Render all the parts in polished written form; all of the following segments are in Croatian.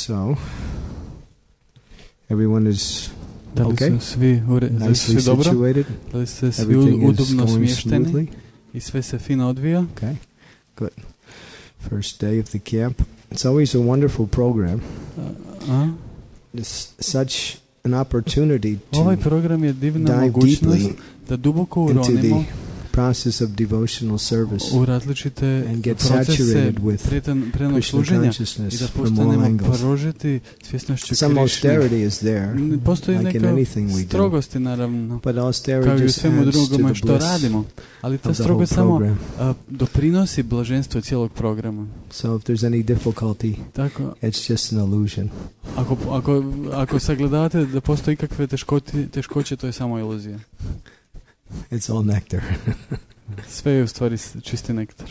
So, everyone is da li su svi nicely situated? Da li ste svi Everything is udobno going smješteni? smoothly? I sve se fino odvija? Okay, good. First day of the camp. It's always a wonderful program. It's such an opportunity to ovaj program je divna dive mogućnost deeply da duboko into the uronimo process of devotional service u različite and get procese saturated with predanog Krishna služenja i consciousness da from all postanemo angles. prožeti svjesnošću Some Krišne. austerity is there, Postoji like in neka anything we do, strogosti, naravno, but kao austerity i u just svemu adds to drugome the što bliss radimo. Ali ta of the whole strogost samo program. doprinosi blaženstvu cijelog programa. So if there's any difficulty, Tako, it's just an illusion. ako sagledavate da postoji ikakve teškoće, to je samo iluzija. It's all nectar. Sve je u stvari čisti nektar.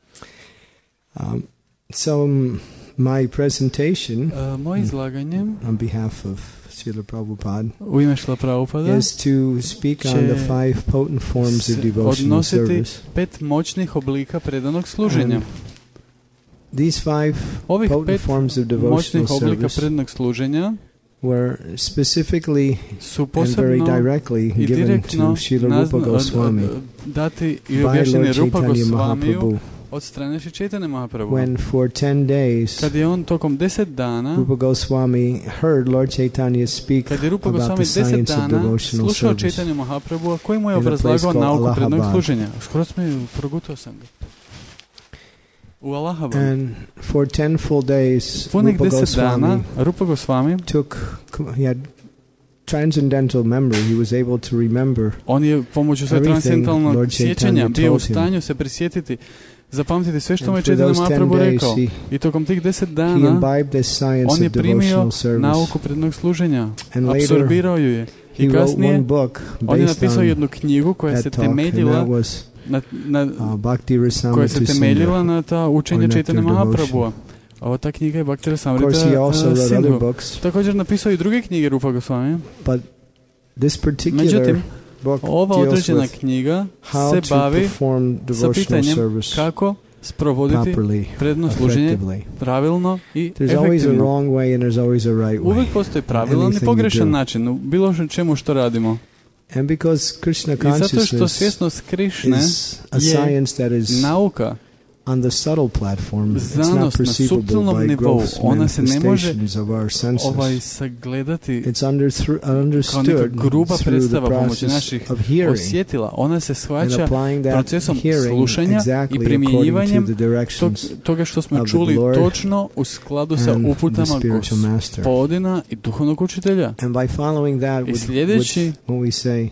So my presentation Moje izlaganje on behalf of Srila Prabhupada u ime Šrila Prabhupada is to speak on the 5 potent forms of devotional odnositi service. 5 moćnih oblika predanog služenja. These 5 Ovih potent 5 forms of devotional moćnih oblika service predanog služenja were specifically su and very posebno directly i given direktno to Srila Rupa Goswami dati i by objašnjeni Lord Rupa Chaitanya Gosvamiju Mahaprabhu, od strane Šri Chaitanya Mahaprabhu. when for 10 days Kad je on tokom 10 dana, Rupa Goswami heard Lord Chaitanya speak kad je Rupa about Gosvami the 10 science of dana devotional slušao service. Chaitanya Mahaprabhu, koji mu je In a place obrazlagao called nauku predanog Allahabad. služenja. Skoro progutao sam ga. U Allahabadu. And for 10 full days, Punih Rupa 10 dana Goswami Rupa Gosvami he had transcendental memory. He was able to remember on je pomoću svoje everything transcendentalnog Lord sjećanja Chaitanya bio u told him. stanju se prisjetiti, zapamtiti sve što mu je And for Chaitanya those 10 Mahaprabhu days, rekao. I tokom tih 10 he dana imbibed this science on je of primio devotional service. nauku predanog služenja, And later, apsorbirao ju je. He I wrote kasnije one book on je based napisao on jednu knjigu koja that se talk, and temeljila that was Bhakti koja se temeljila Rasamrita na ta učenja or Chaitanya Nectar Mahaprabhua. A ova ta knjiga je Bhakti Of course, he Rasamrita also wrote other Sindhu. books, Također napisao i druge knjige Rupa Gosvami. but this particular Međutim, book ova deals određena with knjiga how se to bavi perform sa devotional pitanjem service kako sprovoditi properly, predano služenje effectively. pravilno i There's always a efektivno. wrong way and there's always a right way. Uvijek postoji pravilan i Anything pogrešan you do. način u bilo čemu što radimo. And because Krishna I zato što consciousness svjesnost Krišne is a je science that is nauka, on the subtle platform, it's not znanost na perceivable suptilnom by nivou, gross ona se ne može manifestations of our senses. sagledati It's kao neka understood gruba through the predstava pomoću process naših of hearing osjetila. Ona se and shvaća applying that procesom hearing slušanja i exactly according primjenjivanjem to the directions toga što smo of the čuli Lord točno u skladu sa and the uputama spiritual master. Gospodina i duhovnog učitelja. And by following that, I with sljedeći when we say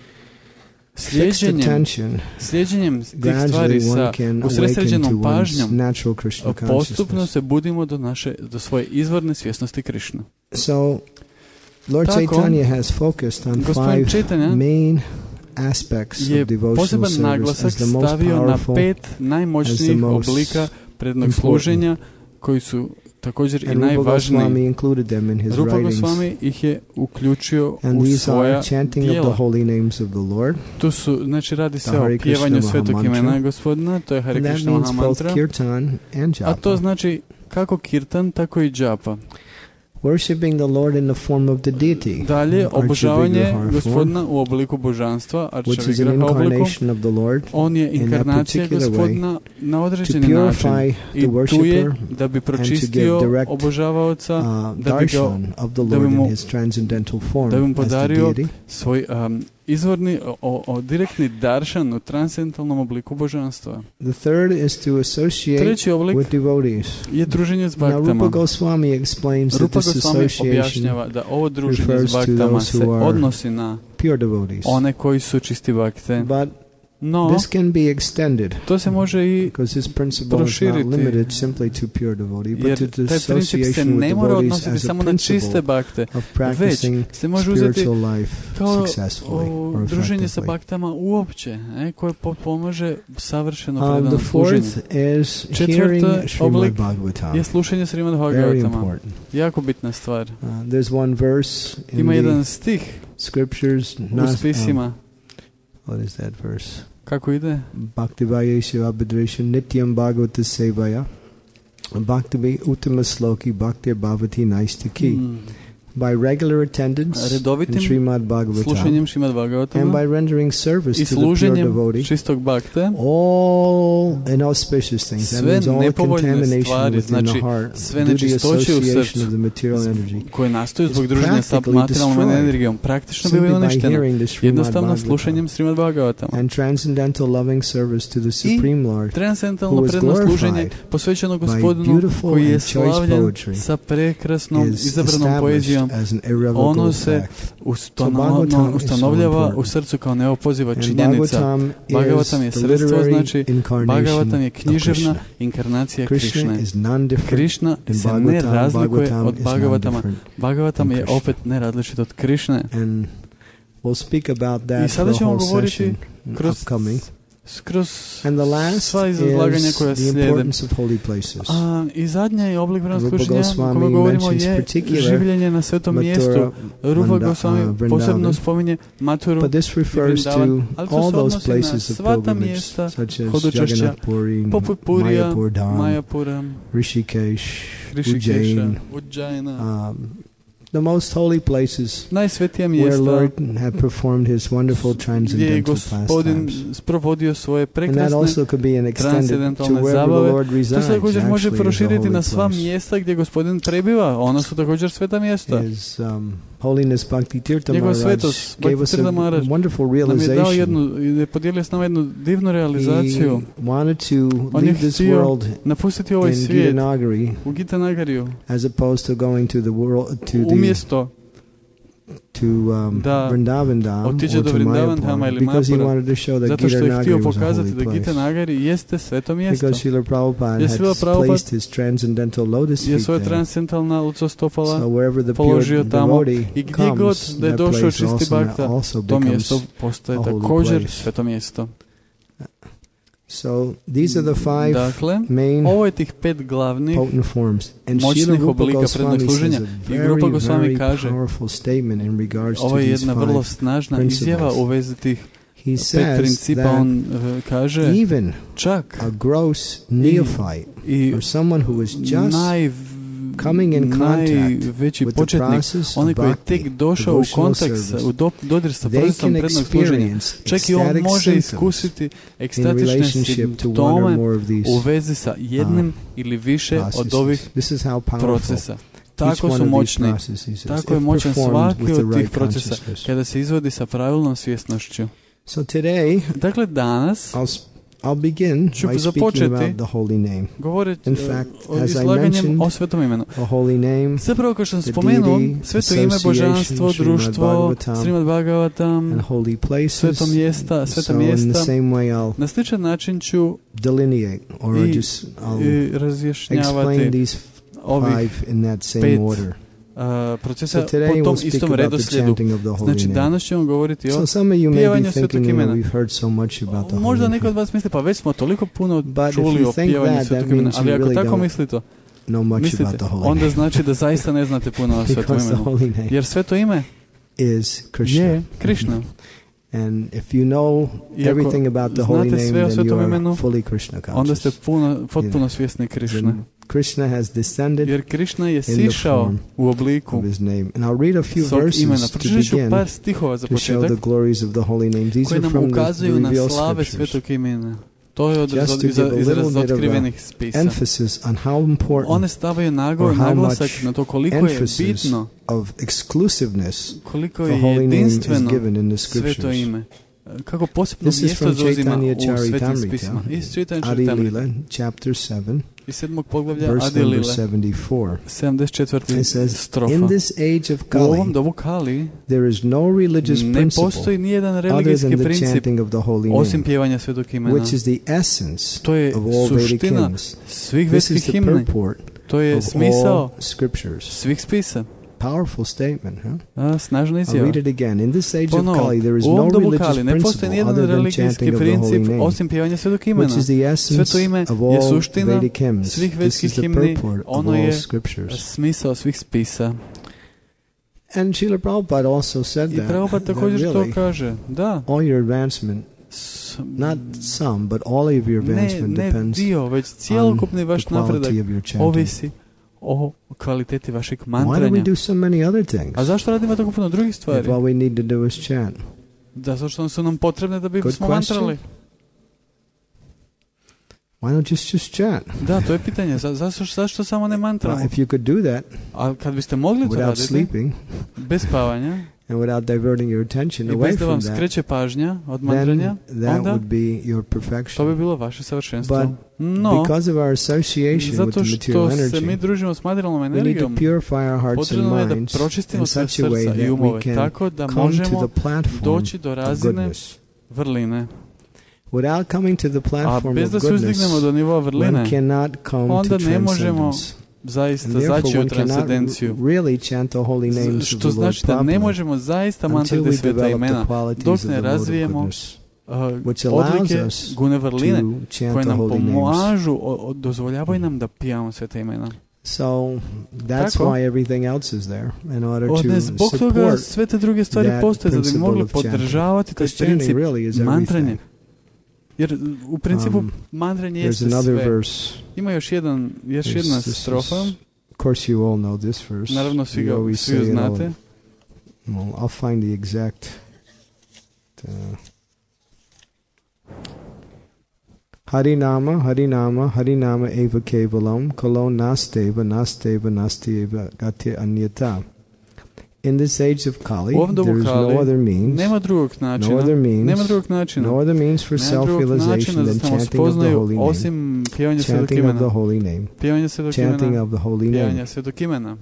fixed attention, slijedjenjem tih stvari gradually one sa can awaken to usredsređenom one's pažnjom, natural Krishna postupno consciousness. se budimo do svoje izvorne svjesnosti Krišna. So, Lord Tako, Chaitanya has focused on Gospodin 5 Chaitanya main aspects je of devotional poseban service naglasak as the most stavio na powerful 5 najmoćnijih most oblika prednog important. služenja koji su također i and Rupa najvažniji. Goswami included them in his Rupa writings. Goswami ih je uključio And u these svoja are chanting of djela. the holy names of the Lord. Tu su, znači radi se The o Hare Krishna pjevanju svetog Mahamantra. imena Gospodina, to je Hare And that Krishna means both Mahamantra, kirtan and a to japa. znači kako kirtan, tako i džapa. Worshipping the Lord in the form of the deity. Dalje, Archa obožavanje Vigraha form, Gospodina u obliku božanstva, Archa which is an Vigraha obliku. incarnation of the Lord On je in that inkarnacija particular way Gospodina na to određeni način. purify I the tu je worshipper da bi and to give pročistio direct obožavaoca, da bi ga darshan of the da bi Lord mu- in his transcendental form da bi mu as the podario deity. svoj izvorni, direktni daršan u transcendentalnom obliku božanstva. The third is to associate Treći oblik with devotees. je druženje s Now, Rupa baktama. Goswami explains that Rupa this Goswami association objašnjava da ovo druženje refers s to baktama those se who are odnosi na pure devotees. one koji su čisti bakte. But No, this can be extended to se može i because his principle is not proširiti. limited simply to pure devotee, but jer to the taj princip se association ne with mora devotees odnositi as a samo na čiste principle bakte, of practicing se može uzeti spiritual life kao successfully or druženje sa effectively. baktama uopće, koje pomaže savršeno predano The služenje. fourth is Četvrti hearing Srimad oblik Bhagavatam. je slušanje Srimad Very Bhagavatama. important. Jako bitna stvar. There's one verse in Ima the jedan stih scriptures, u spisima. what is that verse? Kako ide? Bhaktivayesha abhidresha nityam bhagavata sevaya Bhakti Uttama Sloki Bhaktir Bhavati Naistiki. By regular attendance in redovitim Srimad Bhagavatam slušanjem Srimad and Bhagavatama by rendering service i to the pure služenjem devotee, čistog bhakte, all inauspicious things, that sve means all the nepovoljne contamination stvari, within znači the heart sve due to the nečistoće u association srcu of the material energy koje nastaju zbog is druženja sa practically materijalnom destroyed energijom, praktično simply bivaju by uništene hearing the Srimad jednostavno Bhagavatam. slušanjem Srimad Bhagavatama. And transcendental loving service to the Supreme Lord, Transcendentalno who is predno služenje glorified posvećeno by Gospodinu beautiful koji je and choice slavljen poetry, sa prekrasnom is izabranom established poezijom. as an irrevocable Ono se fact. ustanovljava Bhagavatam u is so srcu kao neopoziva And činjenica. Bhagavatam Bhagavatam je is the sredstvo, literary znači Bhagavatam je incarnation of književna Krishna. inkarnacija Krishna Krišne. is non-different Krišna than se ne Bhagavatam. razlikuje Bhagavatam od is Bhagavatama. non-different Bhagavatam than je Krishna. opet nerazličit od Krišne. And we'll speak about I that for sada the ćemo whole govoriti session kroz upcoming. kroz And the last sva izlaganja is koja the slijede. importance of holy places. I zadnji oblik Rupa služenja o Goswami kome govorimo mentions je particular življenje na svetom mjestu. Rupa Goswami Vrindavan. posebno spominje Mathuru But this i refers to Vrindavan, ali to all se those odnosi na places of sva ta pilgrimage, mjesta such as hodočašća, Jagannath Puri, poput Purija, Mayapur Dham, Mayapura, Rishikesh, Rishikesha, Ujjain, Ujjaina, the most holy places najsvetija where mjesta Lord had performed His wonderful gdje je transcendental Gospodin pastimes. sprovodio svoje And that prekrasne also could be extended to transcendentalne wherever the zabave. Lord To resides. se također može Actually, is a proširiti holy na sva place. mjesta gdje Gospodin prebiva. Ona su također sveta mjesta. His Holiness Bhakti Tirtha Njegova Maharaj svetost, gave Bhakti us a Tirtha Maharaj wonderful nam je dao realization. je podijelio s nama jednu divnu realizaciju. He wanted to On je leave this htio world napustiti ovaj in svijet Gitanagari u Gitanagariju as opposed to going to the world umjesto da Vrindavan Dham otiđe or do to Vrindavan Dhama Mayapur, ili because he Mayapura, wanted to show that zato što je htio Gitanagari was a pokazati holy da place. Gitanagari jeste sveto mjesto. Because Srila Prabhupada Jer had Srila Prabhupada placed his transcendental lotus je feet svoje there. transcendentalna lucostopala So wherever the položio pure tamo devotee i gdje god comes, da je that došao place čisti bhakta, also to becomes mjesto postaje a holy također place. sveto mjesto. So these are the five Dakle, main ovo je tih 5 glavnih potent forms. And Srila moćnih Rupa oblika prednog Goswami služenja. says a I very, Rupa Goswami very kaže, powerful statement in regards to ovo je these jedna vrlo five snažna principles. izjava u vezi tih He 5 says principa. that On kaže, even čak a gross neophyte i or someone who is just coming in contact najveći with the početnik, process onaj of koji je bhakti, tek došao u devotional kontakt service, u dodir sa they procesom can prednog služenja, experience čak i on ecstatic može symptoms iskusiti in ekstatične relationship to one or simptome more of these u vezi sa jednim ili više od ovih processes. This is how powerful procesa. each Tako one su of these moćni. processes is, Tako je if moćan performed svaki with the od tih right procesa consciousness. kada se izvodi sa pravilnom svjesnošću. So today, Dakle, danas I'll begin ću by speaking započeti about the holy name. govoriti In fact, o as I izlaganjem mentioned, o svetom imenu. A holy name, Zapravo, kao što sam the spomenuo, deity, sveto ime, association, božanstvo, Srimad društvo, Bhagavatam, Srimad Bhagavatam, and holy places. sveto mjesta, sveta So in the mjesta. same way I'll Na sličan način ću delineate or i I'll razjašnjavati explain these ovih five in that same pet order. procesa So today po we'll tom speak istom about the redoslijedu. chanting of the holy Znači, name. danas ćemo govoriti o So some of you may be pjevanju thinking, svetog imena. we've heard so much about the holy Možda name. neko od vas misli, pa već smo toliko puno But if čuli you o think pjevanju that, svetog that imena, means ali you ako really tako don't mislite, know much about the holy onda name. znači da zaista ne znate puno o svetom Because the imenu. holy name Jer sveto ime is Krishna. je Krišna. And if you know I ako everything about the holy znate name, sve o then svetom you imenu, are fully Krishna onda ste conscious. potpuno svjesni Krišne. Then Krishna has descended Jer Krišna je the sišao form u obliku of his name. And I'll read a few svog imena. verses to Pročitat ću begin par stihova za to show početak the glories of the holy name. These koji are nam from the ukazuju na revealed slave scriptures. svetog imena. To je Just to give a iz little bit of otkrivenih spisa. emphasis on how One important stavaju or how naglasak much na to koliko je emphasis bitno, of exclusiveness koliko the je holy name is jedinstveno given in the sveto scriptures. ime. Kako posebno This is mjesto from zauzima Chaitanya u svetim Charitamrita, spisima. Iz Chaitanya Adi Charitamrita, Lila, chapter 7, iz 7. poglavlja verse Adi number Lile, 74. 74. It says, strofa. in this age of U ovom Kali, dobu Kali there is no religious ne principle postoji nijedan other religijski than the princip chanting of the holy osim name, pjevanja svetog imena. which is the essence To je of all Vedic suština hymns. svih This is vedskih the himni. purport To je of smisao all scriptures. svih spisa. Powerful statement, huh? Snažna I'll izjava. read it again. In this age of Ponovo, Kali, there is u no ovom dobu religious Kali ne postoji principle nijedan other than religijski chanting of the holy princip name, osim pjevanja svetog imena. which is the essence Sveto ime of je all suština Vedic hymns. svih This vedskih is the himni, purport of ono all je scriptures. smisao svih spisa. And Srila Prabhupada also said I that, Prabhupada that također to really kaže. Da, all your advancement Not some, but all of your advancement ne depends dio, već cjelokupni on vaš the napredak quality of your chanting. ovisi o kvaliteti vašeg Why do mantranja. we do so many other things? A zašto radimo tako puno drugih If stvari? all we need to do is chant. Zato što su nam potrebne da Good bismo question. mantrali. Why don't you just chant? Da, to je pitanje. Zašto samo ne mantramo? If you could do that A kad biste mogli to without raditi, sleeping bez spavanja, and without diverting your attention i away bez da from vam that, skreće pažnja od mantranja, then that onda would be your to perfection. bi bilo vaše savršenstvo. But No, because of our association with zato the material što se mi energy, družimo s materijalnom we need to energijom, purify our hearts and potrebno je da minds pročistimo in svoje such a way srca i that umove, we can tako da come to možemo the platform doći do of razine goodness. vrline. Without coming to the A platform bez of da se goodness, uzdignemo do nivoa vrline, one cannot come to onda ne možemo transcendence. zaista And therefore, zaći u one cannot transcendenciju. really chant the holy names of Što the Lord znači da ne properly možemo zaista until mantrati we sveta develop the imena, qualities dok of ne the Lord of razvijemo goodness, which allows odlike us gune vrline, to chant koje the nam holy names. pomažu, dozvoljavaju nam da pijamo sveta imena. So that's Tako. why everything else is there, in order to Zbog toga support sve te druge stvari that postoje da bi principle mogli of chanting. podržavati taj Because chanting princip really is mantranje. everything. Jer u principu Um, mantranje There's jeste another sve. verse. Ima još jedna This strofa, is- of course you all know this verse. naravno svi We ga always svi say it znate. all. Well, I'll find the exact. Harinama, Harinama, Harinama eva kevalam, kalo nasteva, nasteva, nasteva, gati anyata. In this age of Kali, U ovom dobu there is Kali no other means, nema drugog načina, no other means, nema drugog načina, no other means for nema drugog self-realization načina da than se chanting of the spoznaju holy name, osim pjevanja svetog chanting of the imena. holy name, Pjevanje svetog chanting imena, of the holy name. pjevanje svetog imena.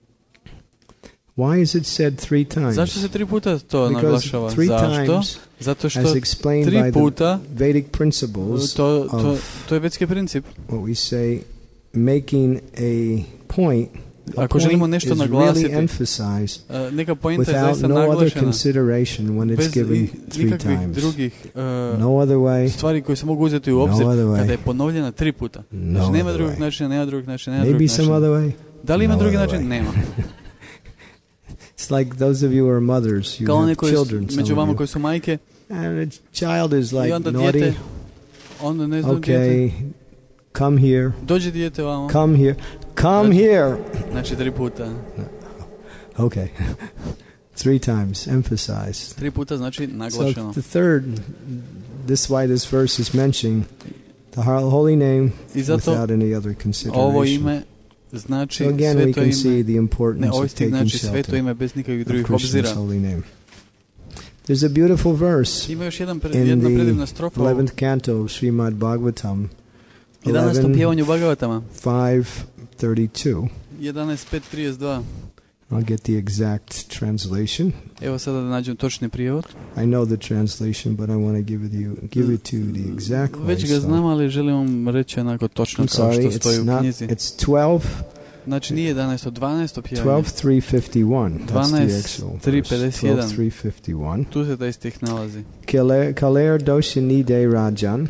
Why is it said 3 times? Zašto se 3 puta to Because naglašava? 3 Zašto? times, Zato as što explained 3 by puta, the Vedic principles to je vedski princip. what we say, making a point, a Ako želimo point nešto is naglasiti, really emphasized neka pointa je without zaista no other naglašena, consideration when it's bez given 3 nikakvih times. drugih No other way, stvari koje se mogu uzeti u obzir no other kada way, je ponovljena 3 puta. no Znači nema other drugog way. načina, nema drugog načina, nema drugog Maybe some other načina. way. Da li ima No drugi other način? way. Nema. It's like those of you who are mothers, you Kao have oni koji children, some među of vama you. koji su majke, And a child is i like onda naughty. dijete, onda ne znam dijete, Okay, come here, dođe dijete vamo, come here, come here. znači 3 puta. Okay. 3 times, emphasized. 3 puta znači So naglašeno. the third, this why this verse is mentioning the holy name I zato without any other ovo consideration. ime znači So again, we sveto can see ime, the ne importance of ovisi taking znači sveto shelter ime bez nikakvih of drugih Krishna's obzira. holy name. There's a beautiful verse Ima još in jedna the predivna strofa u 11th canto of Srimad Bhagavatam, 11. pjevanju Bhagavatama, 5:32. 11.5.32. I'll get the exact translation. Evo sada da nađem točni prijevod. I know the translation, but I want to give it to you the exact way. Već ga znam, ali želim vam reći onako točno kao što stoji u knjizi. It's 12, Znači nije 11. 12. pjevanje. 12:351. That's the actual verse. 12:351. 12:351. Tu se taj stih nalazi. Kaler doshinide rajan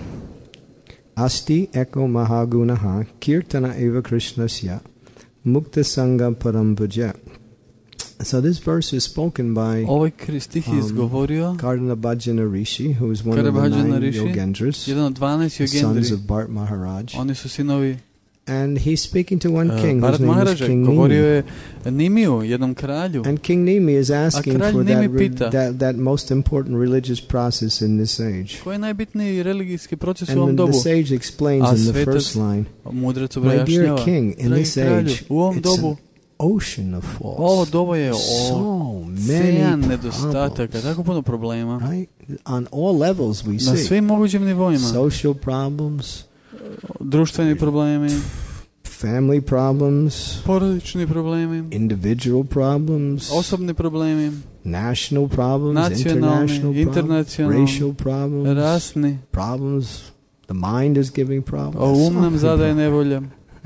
asti eko mahagunaha kirtana eva krishnasya mukta sangha param bhaja. So this verse is spoken by Ovaj stih je izgovorio Karna Bhajana Rishi, who is one of the Karnabhajana 9 Rishi, Yogendras, jedan od 12 sons Yogendri. of Bharat Maharaj. Oni su sinovi And he's speaking to one king whose Bharat name is Maharaja. King Govorio Nimi. je Nimiju, jednom kralju. And King Nimi is asking kralj for Nimi pita, that most important religious process in this age. Koji je najbitniji religijski proces u ovom And dobu? the sage explains A in the svetac first line, Mudrac my dear objašnjava. king, in Dragi this kralju, age, u ovom it's dobu an ocean of faults. ovo doba je So ocean many nedostataka, problems, tako puno problema. right? On all levels we Na see. svim mogućim nivoima. Social problems, Društveni problemi, family problems, porodični problemi, individual problems, osobni problemi, national problems, nacionalni, international problems, internacionalni, racial problems, rasni. problems. The mind is giving problems. O um nam So zadaje many nevolja.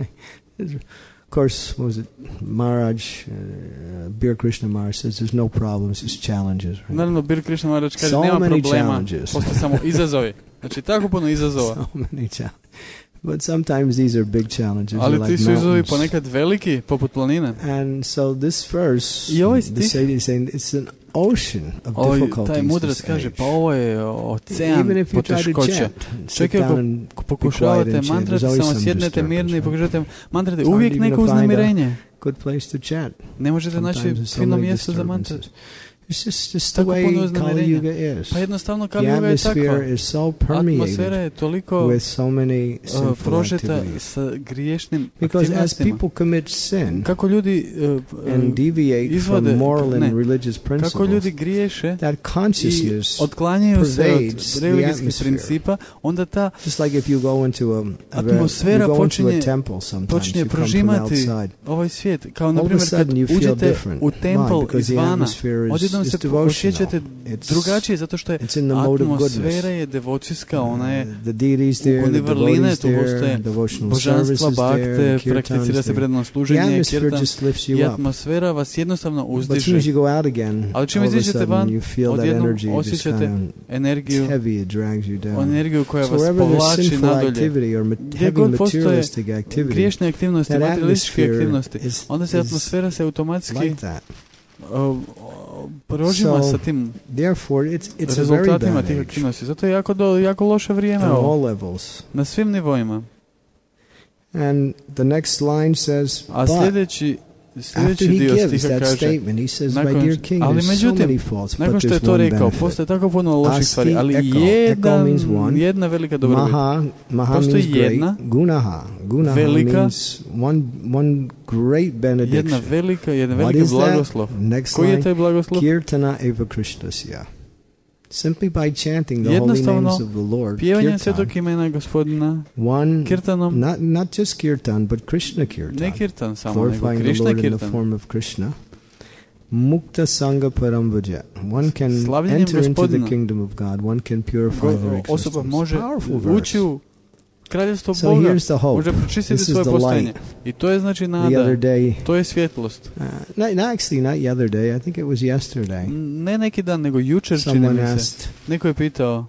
Of course, what was it? Maharaj, Bir Krishna Maharaj says there's no problems, it's challenges. Right? Naravno, Bir Krishna Maharaj kaže So nema many problema, challenges. postoje samo izazovi. Znači, tako puno izazova. So many challenges. But sometimes these are big challenges. Ali They're ti like su izazovi mountains. ponekad veliki, poput planine. And so this verse, I ovaj the stih, Sage is saying it's an ocean of taj difficulties. mudrac this kaže, age. pa ovo je ocean Even if you try to poteškoća. chant, sit Čak i down ako and be quiet pokušavate and chant, mantrati, there's always samo some sjednete mirni i disturbance, right? pokušate mantrati, It's hard uvijek even neko to find uznemirenje. Good place to chant. Ne možete naći Sometimes there's so fino many mjesto za disturbances. mantrati. It's just the Tako way puno Kali uznemirenja. Yuga is. Pa jednostavno The Kali Yuga je tako. atmosphere is so Atmosfera permeated je toliko with so many sinful prožeta activities. sa griješnim Because as aktivnostima. people commit sin Kako ljudi and deviate from izvode, moral and ne, religious kako principles, ljudi griješe that i consciousness otklanjaju se pervades od the religijskih atmosphere. principa, onda ta Just like if you go into a atmosfera you go into počinje- a temple sometimes, počinje you come from prožimati outside. ovaj svijet. Kao All na of a primjer kad sudden you feel uđete different. u templ Why? Because the izvana, atmosphere odjednom is se devotional. osjećate It's- drugačije zato što je It's in the mode of atmosfera goodness. je devocijska, ona je The deities there, the ukoni vrline, devotees tu there, postoje devotional božanstva, services bakte, there, the prakticira kirtans se there. predano The služenje, atmosphere kirtan just lifts i you up. atmosfera vas jednostavno But as soon uzdiže. as you go out again, Ali čim all of a iziđete van, sudden you feel that odjednom energy just osjećate kind of, energiju, it's heavy, it drags you down. energiju koja So vas wherever there's povlači sinful nadolje. activity or Gdje heavy god postoje materialistic activity, griješne aktivnosti, that materialističke atmosphere aktivnosti, is onda se atmosfera se automatski like that. prožima So, sa tim Therefore, it's a very rezultatima bad tih age aktivnosti. Zato je jako loše vrijeme on ovo, all levels. na svim nivoima. And the next line says, A but sljedeći after he dio gives stiha that kaže, statement, he says, my nakon- dear king, ali there's so međutim, many faults, but nakon što je there's to one rekao, benefit. postoje tako puno loših stvari, ali Eko means one. jedna velika dobrobit. Maha Postoji means great. jedna Gunaha velika- means one great benediction. Jedan What veliki is that? blagoslov. Next Koji je line, taj blagoslov? Kirtana eva Krishnasya. Simply by chanting the holy Jednostavno, names of the Lord, Pjevanjem kirtan, svetog imena Gospodina, one, kirtanom, not just kirtan, but Krishna kirtan, ne kirtan samo, nego glorifying the Krishna Lord in the kirtan. form of Krishna. Mukta Sangha Paramvaja. One can Slavljenjem enter into the Gospodina. kingdom of God. One can purify their Osoba existence. može Powerful ući verse. u kraljevstvo So Boga, here's the hope. može pročistiti This is svoje the postojanje. light. I to je znači The other nada, day, to je svjetlost. not the other day, I think it was yesterday, Ne neki dan, nego jučer čini someone mi se. asked, Neko je pitao,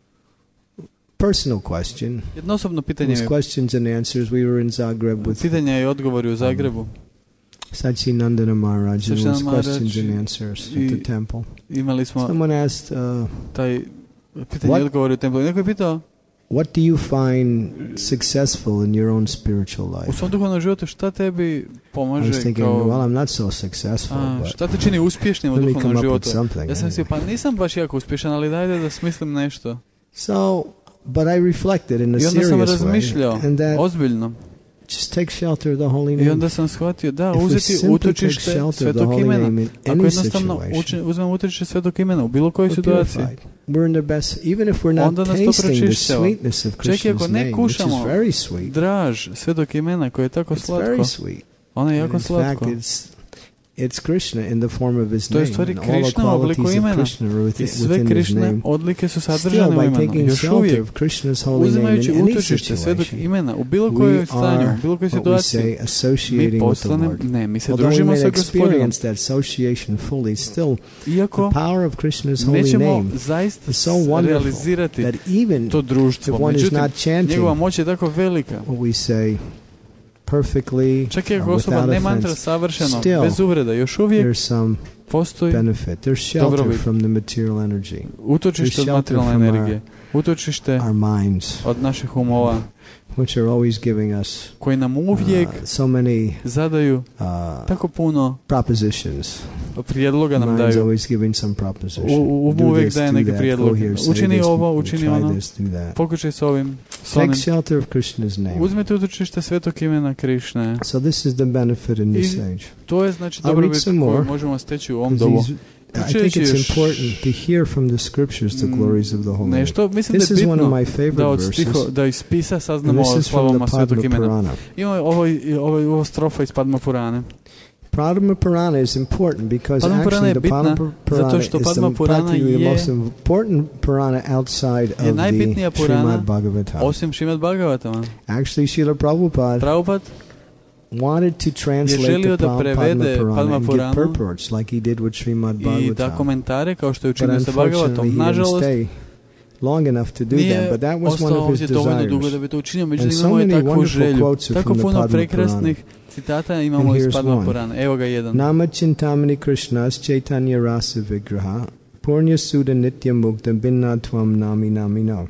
personal question. jednosobno It pitanje was je, questions and answers. We were in Zagreb with pitanja i odgovori u Zagrebu. Sachinandana Maharaj, and it was Sachinandana questions and Maharaj answers i- at the temple. Imali smo Someone asked, taj pitanje What? i odgovori u templu. Neko je pitao, what do you find successful in your own spiritual u life? svom duhovnom životu šta tebi I was pomaže thinking, kao... well, I'm not so successful, but šta te čini uspješnim u let me come duhovnom up with životu? something. Ja sam si, anyway. pa nisam baš jako uspješan, ali dajde da smislim nešto. So, but I reflected in a I onda sam serious razmišljao, way, and that ozbiljno. just take shelter of the holy I name. onda sam shvatio, da, If we uzeti simply take utočište shelter of the svetog holy imena. name in Ako any jednostavno situation, uzmemo utočište svetog imena u bilo kojoj we're situaciji, purified. We're in the best, even if we're not Onda nas to tasting the pročišćava. sweetness of Čak i ako Krishna's ne name, which kušamo is very sweet. draž svetog imena koje je tako It's very slatko, sweet. ono je And jako in fact, slatko. it's Krishna in the form of his To je name. stvari And all the Krishna u obliku qualities of imena. Krishna are I within sve his Krišne name. odlike su Still, sadržane u by imenu. taking Još shelter uvijek, of Krishna's holy name uzimajući in any utočište svetog situation, imena u bilo kojoj we stanju, u are bilo kojoj what we situaciji, say mi associating with the Lord. mi se Although we družimo may sa Gospodinom. experience that association fully, still Iako the power of Krishna's holy nećemo name zaista is so wonderful realizirati that even to društvo. if one is Međutim, not chanting njegova moć je tako velika. what we say perfectly Čak i ako or osoba without ne mantra offense, savršeno, still bez uvreda, još uvijek there's some postoji benefit. There's shelter dobrobit. from the material energy. utočište od There's shelter materijalne from energije, utočište Our minds, od naših umova, which are always giving us koji nam uvijek so many zadaju tako puno propositions. prijedloga nam Mind's daju. always giving some proposition. U Do uvijek this, daje do neke that, prijedloge. go here, say Učini this, ovo, učini try ono. this, do that. Pokušaj s ovim, s onim. Take shelter of Krishna's name. Uzmite utočište svetog imena Krišne. So this is the benefit in this age. To je znači I'll read dobrobit some more. koju možemo steći u ovom dobu. I think it's important to hear from the scriptures the glories of the holy name. Nešto, mislim This da is je one of bitno my favorite da od verses. stiho, da iz spisa And saznamo this o is from slavama the svetog Padma imena. Purana. Ima ovo strofa iz Padma Purane. Padma Purana is important because Padma Purana actually je the bitna Padma Purana zato što is Padma Purana practically the je most important Purana outside of najbitnija the Purana Srimad Bhagavatam. osim Šrimad Bhagavatama. Actually, Srila Prabhupada Prabhupada wanted to translate želio the da Padma prevede Purana Padma and give Puranu purports like he did with Srimad i da Bhagavatam. komentare kao što je But učinio sa unfortunately, Bhagavatom. he didn't Nažalost, stay long enough to do that, Nije but that was one ostao of his ovdje dovoljno dugo da desires. bi to učinio, And međutim so imamo je many takvu wonderful želju. quotes are Tako from the puno Padma prekrasnih citata imamo And iz here's Padma one. Purana. Evo ga jedan. Nama Chintamani Krishnas Chaitanya Rasa Vigraha Purnya Suda Nitya Mukta Binna Tvam Nami Namino.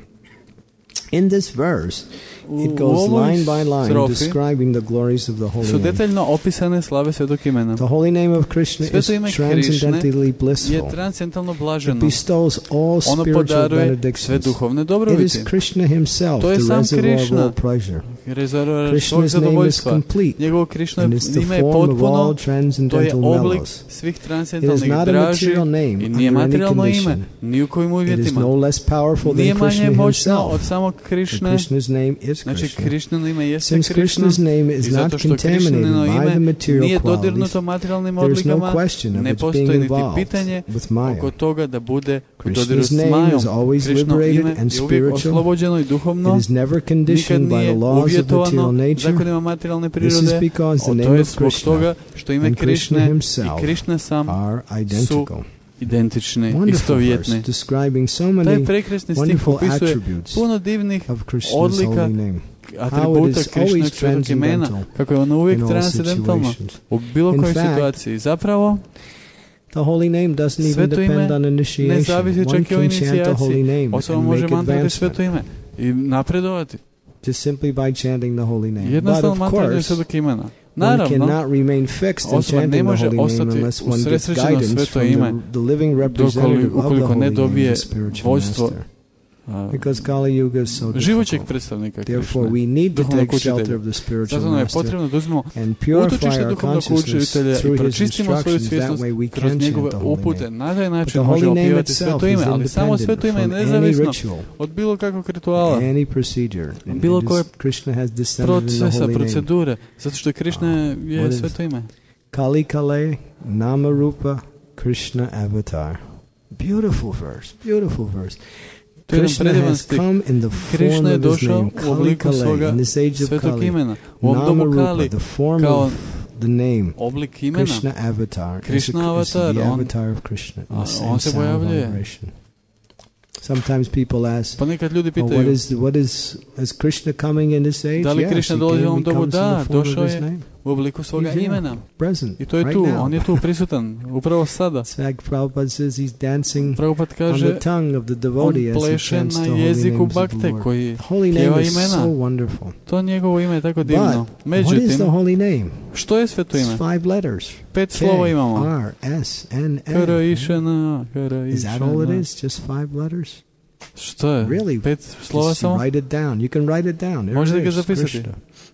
In this verse, it goes line by line describing the glories of the holy su name. detaljno opisane slave svetog imena. The holy name of Krishna is Sveto ime transcendentally je blissful. transcendentalno It blaženo. bestows all Ono spiritual podaruje sve benedictions. duhovne It dobrobiti. is Krishna himself, To je the sam reservoir of Krishna. all pleasure. Rezervoar svog Krishna's name is zadovoljstva. complete, Njegovo Krishna and it's the ime je form of all potpuno, to je transcendental oblik mellows. svih It is transcendentalnih not a draži material name i nije under any materijalno ime, condition. ni u kojim It is uvjetima. no less powerful Nije than manje Krishna moćno himself. od samog But Krišne. Krishna's name is Znači, Krishna. Krišnino ime jeste Since Krišna Krishna's name is i not zato što contaminated Krišnino by ime the material nije qualities, dodirnuto materijalnim there is no odlikama, question of ne its being postoji niti involved pitanje with Maya. oko toga da bude u dodiru s Krishna's name Majom. is always Krišno liberated ime and je uvijek spiritual. oslobođeno i duhovno, It is never conditioned nikad by nije the laws of material uvjetovano nature. zakonima materijalne This is prirode. because the To name je of zbog Krishna toga što ime and Krishna Krišne himself i Krišna sam are identical. identični, Wonderful istovjetni. verse describing so Taj many prekrasni stih wonderful opisuje attributes puno divnih of Krishna's odlika, holy name. atributa Krišnog svetog imena, kako je ono uvijek in all transcendentalno situations. u bilo In kojoj fact, situaciji. Zapravo, The holy name doesn't even sveto depend ime on ne initiation. zavisi One čak i o can chant the holy inicijaciji. name Osoba and može make mantati sveto advancement ime i napredovati. just simply by chanting the holy name. But Jednostavno of mantanje course, svetog imena. one Naravno, cannot remain fixed in osoba ne chanting the može holy name ostati unless one gets usredsređena guidance sveto from ime the living representative of the ukoliko ne holy name, dobije the spiritual vođstvo master. Because Kali Yuga is so živućeg difficult. predstavnika Therefore, Krišne. we need to duhovnog take shelter učitelja. of the spiritual Zato nam je master potrebno da uzmemo and purify utočište our duhovnog consciousness učitelja i through his pročistimo svoju instructions. That svjesnost way we kroz can njegove chant the holy upute. name. Na taj But način the holy možemo name pjevati itself sveto is ime, ali samo independent sveto ime je from any nezavisno ritual, od bilo kakvog rituala, any procedure. And bilo it is- koje Krishna has descended in the procesa, holy name. procedure, zato što je Krišna What je is- sveto ime. Kali Kale Nama Rupa Krishna Avatar. Beautiful verse. Beautiful verse. To je jedan Krishna predivan has stih. come in the form Krišna je of his došao name, u Kali obliku Kale, svoga in this age of svetog Kali. imena. U ovom Nama dobu Rupa, Kali, the form kao of the name, oblik imena, Krishna Avatar. Krishna is the Avatar, on- avatar of Krishna. in the same on se sound pojavljuje. vibration. Sometimes people ask, pa nekad ljudi what pitaju, is Krishna coming in this age? da li Yes, Krishna he dolazi u came, ovom he dobu? comes in Da, the form of došao his je name, u obliku svoga He's here. imena. present, I to je right tu, now. on je tu prisutan, upravo sada. In fact, Prabhupada says he's dancing Prabhupada on kaže, the tongue of the on devotee as he pleše chants na the holy jeziku names of the bakte Lord. koji The holy pjeva name is imena. so wonderful. To njegovo ime je tako divno. But what is the Međutim, holy name? što je sveto ime? It's 5 letters. 5 slova K, imamo. R, S, N, N. Karaišana, Is that all it Karaišana. is? Just 5 letters? Što je? Really? 5 slova Just samo? write it down. You can write it down. There Možete it ga is, zapisati. Krishna.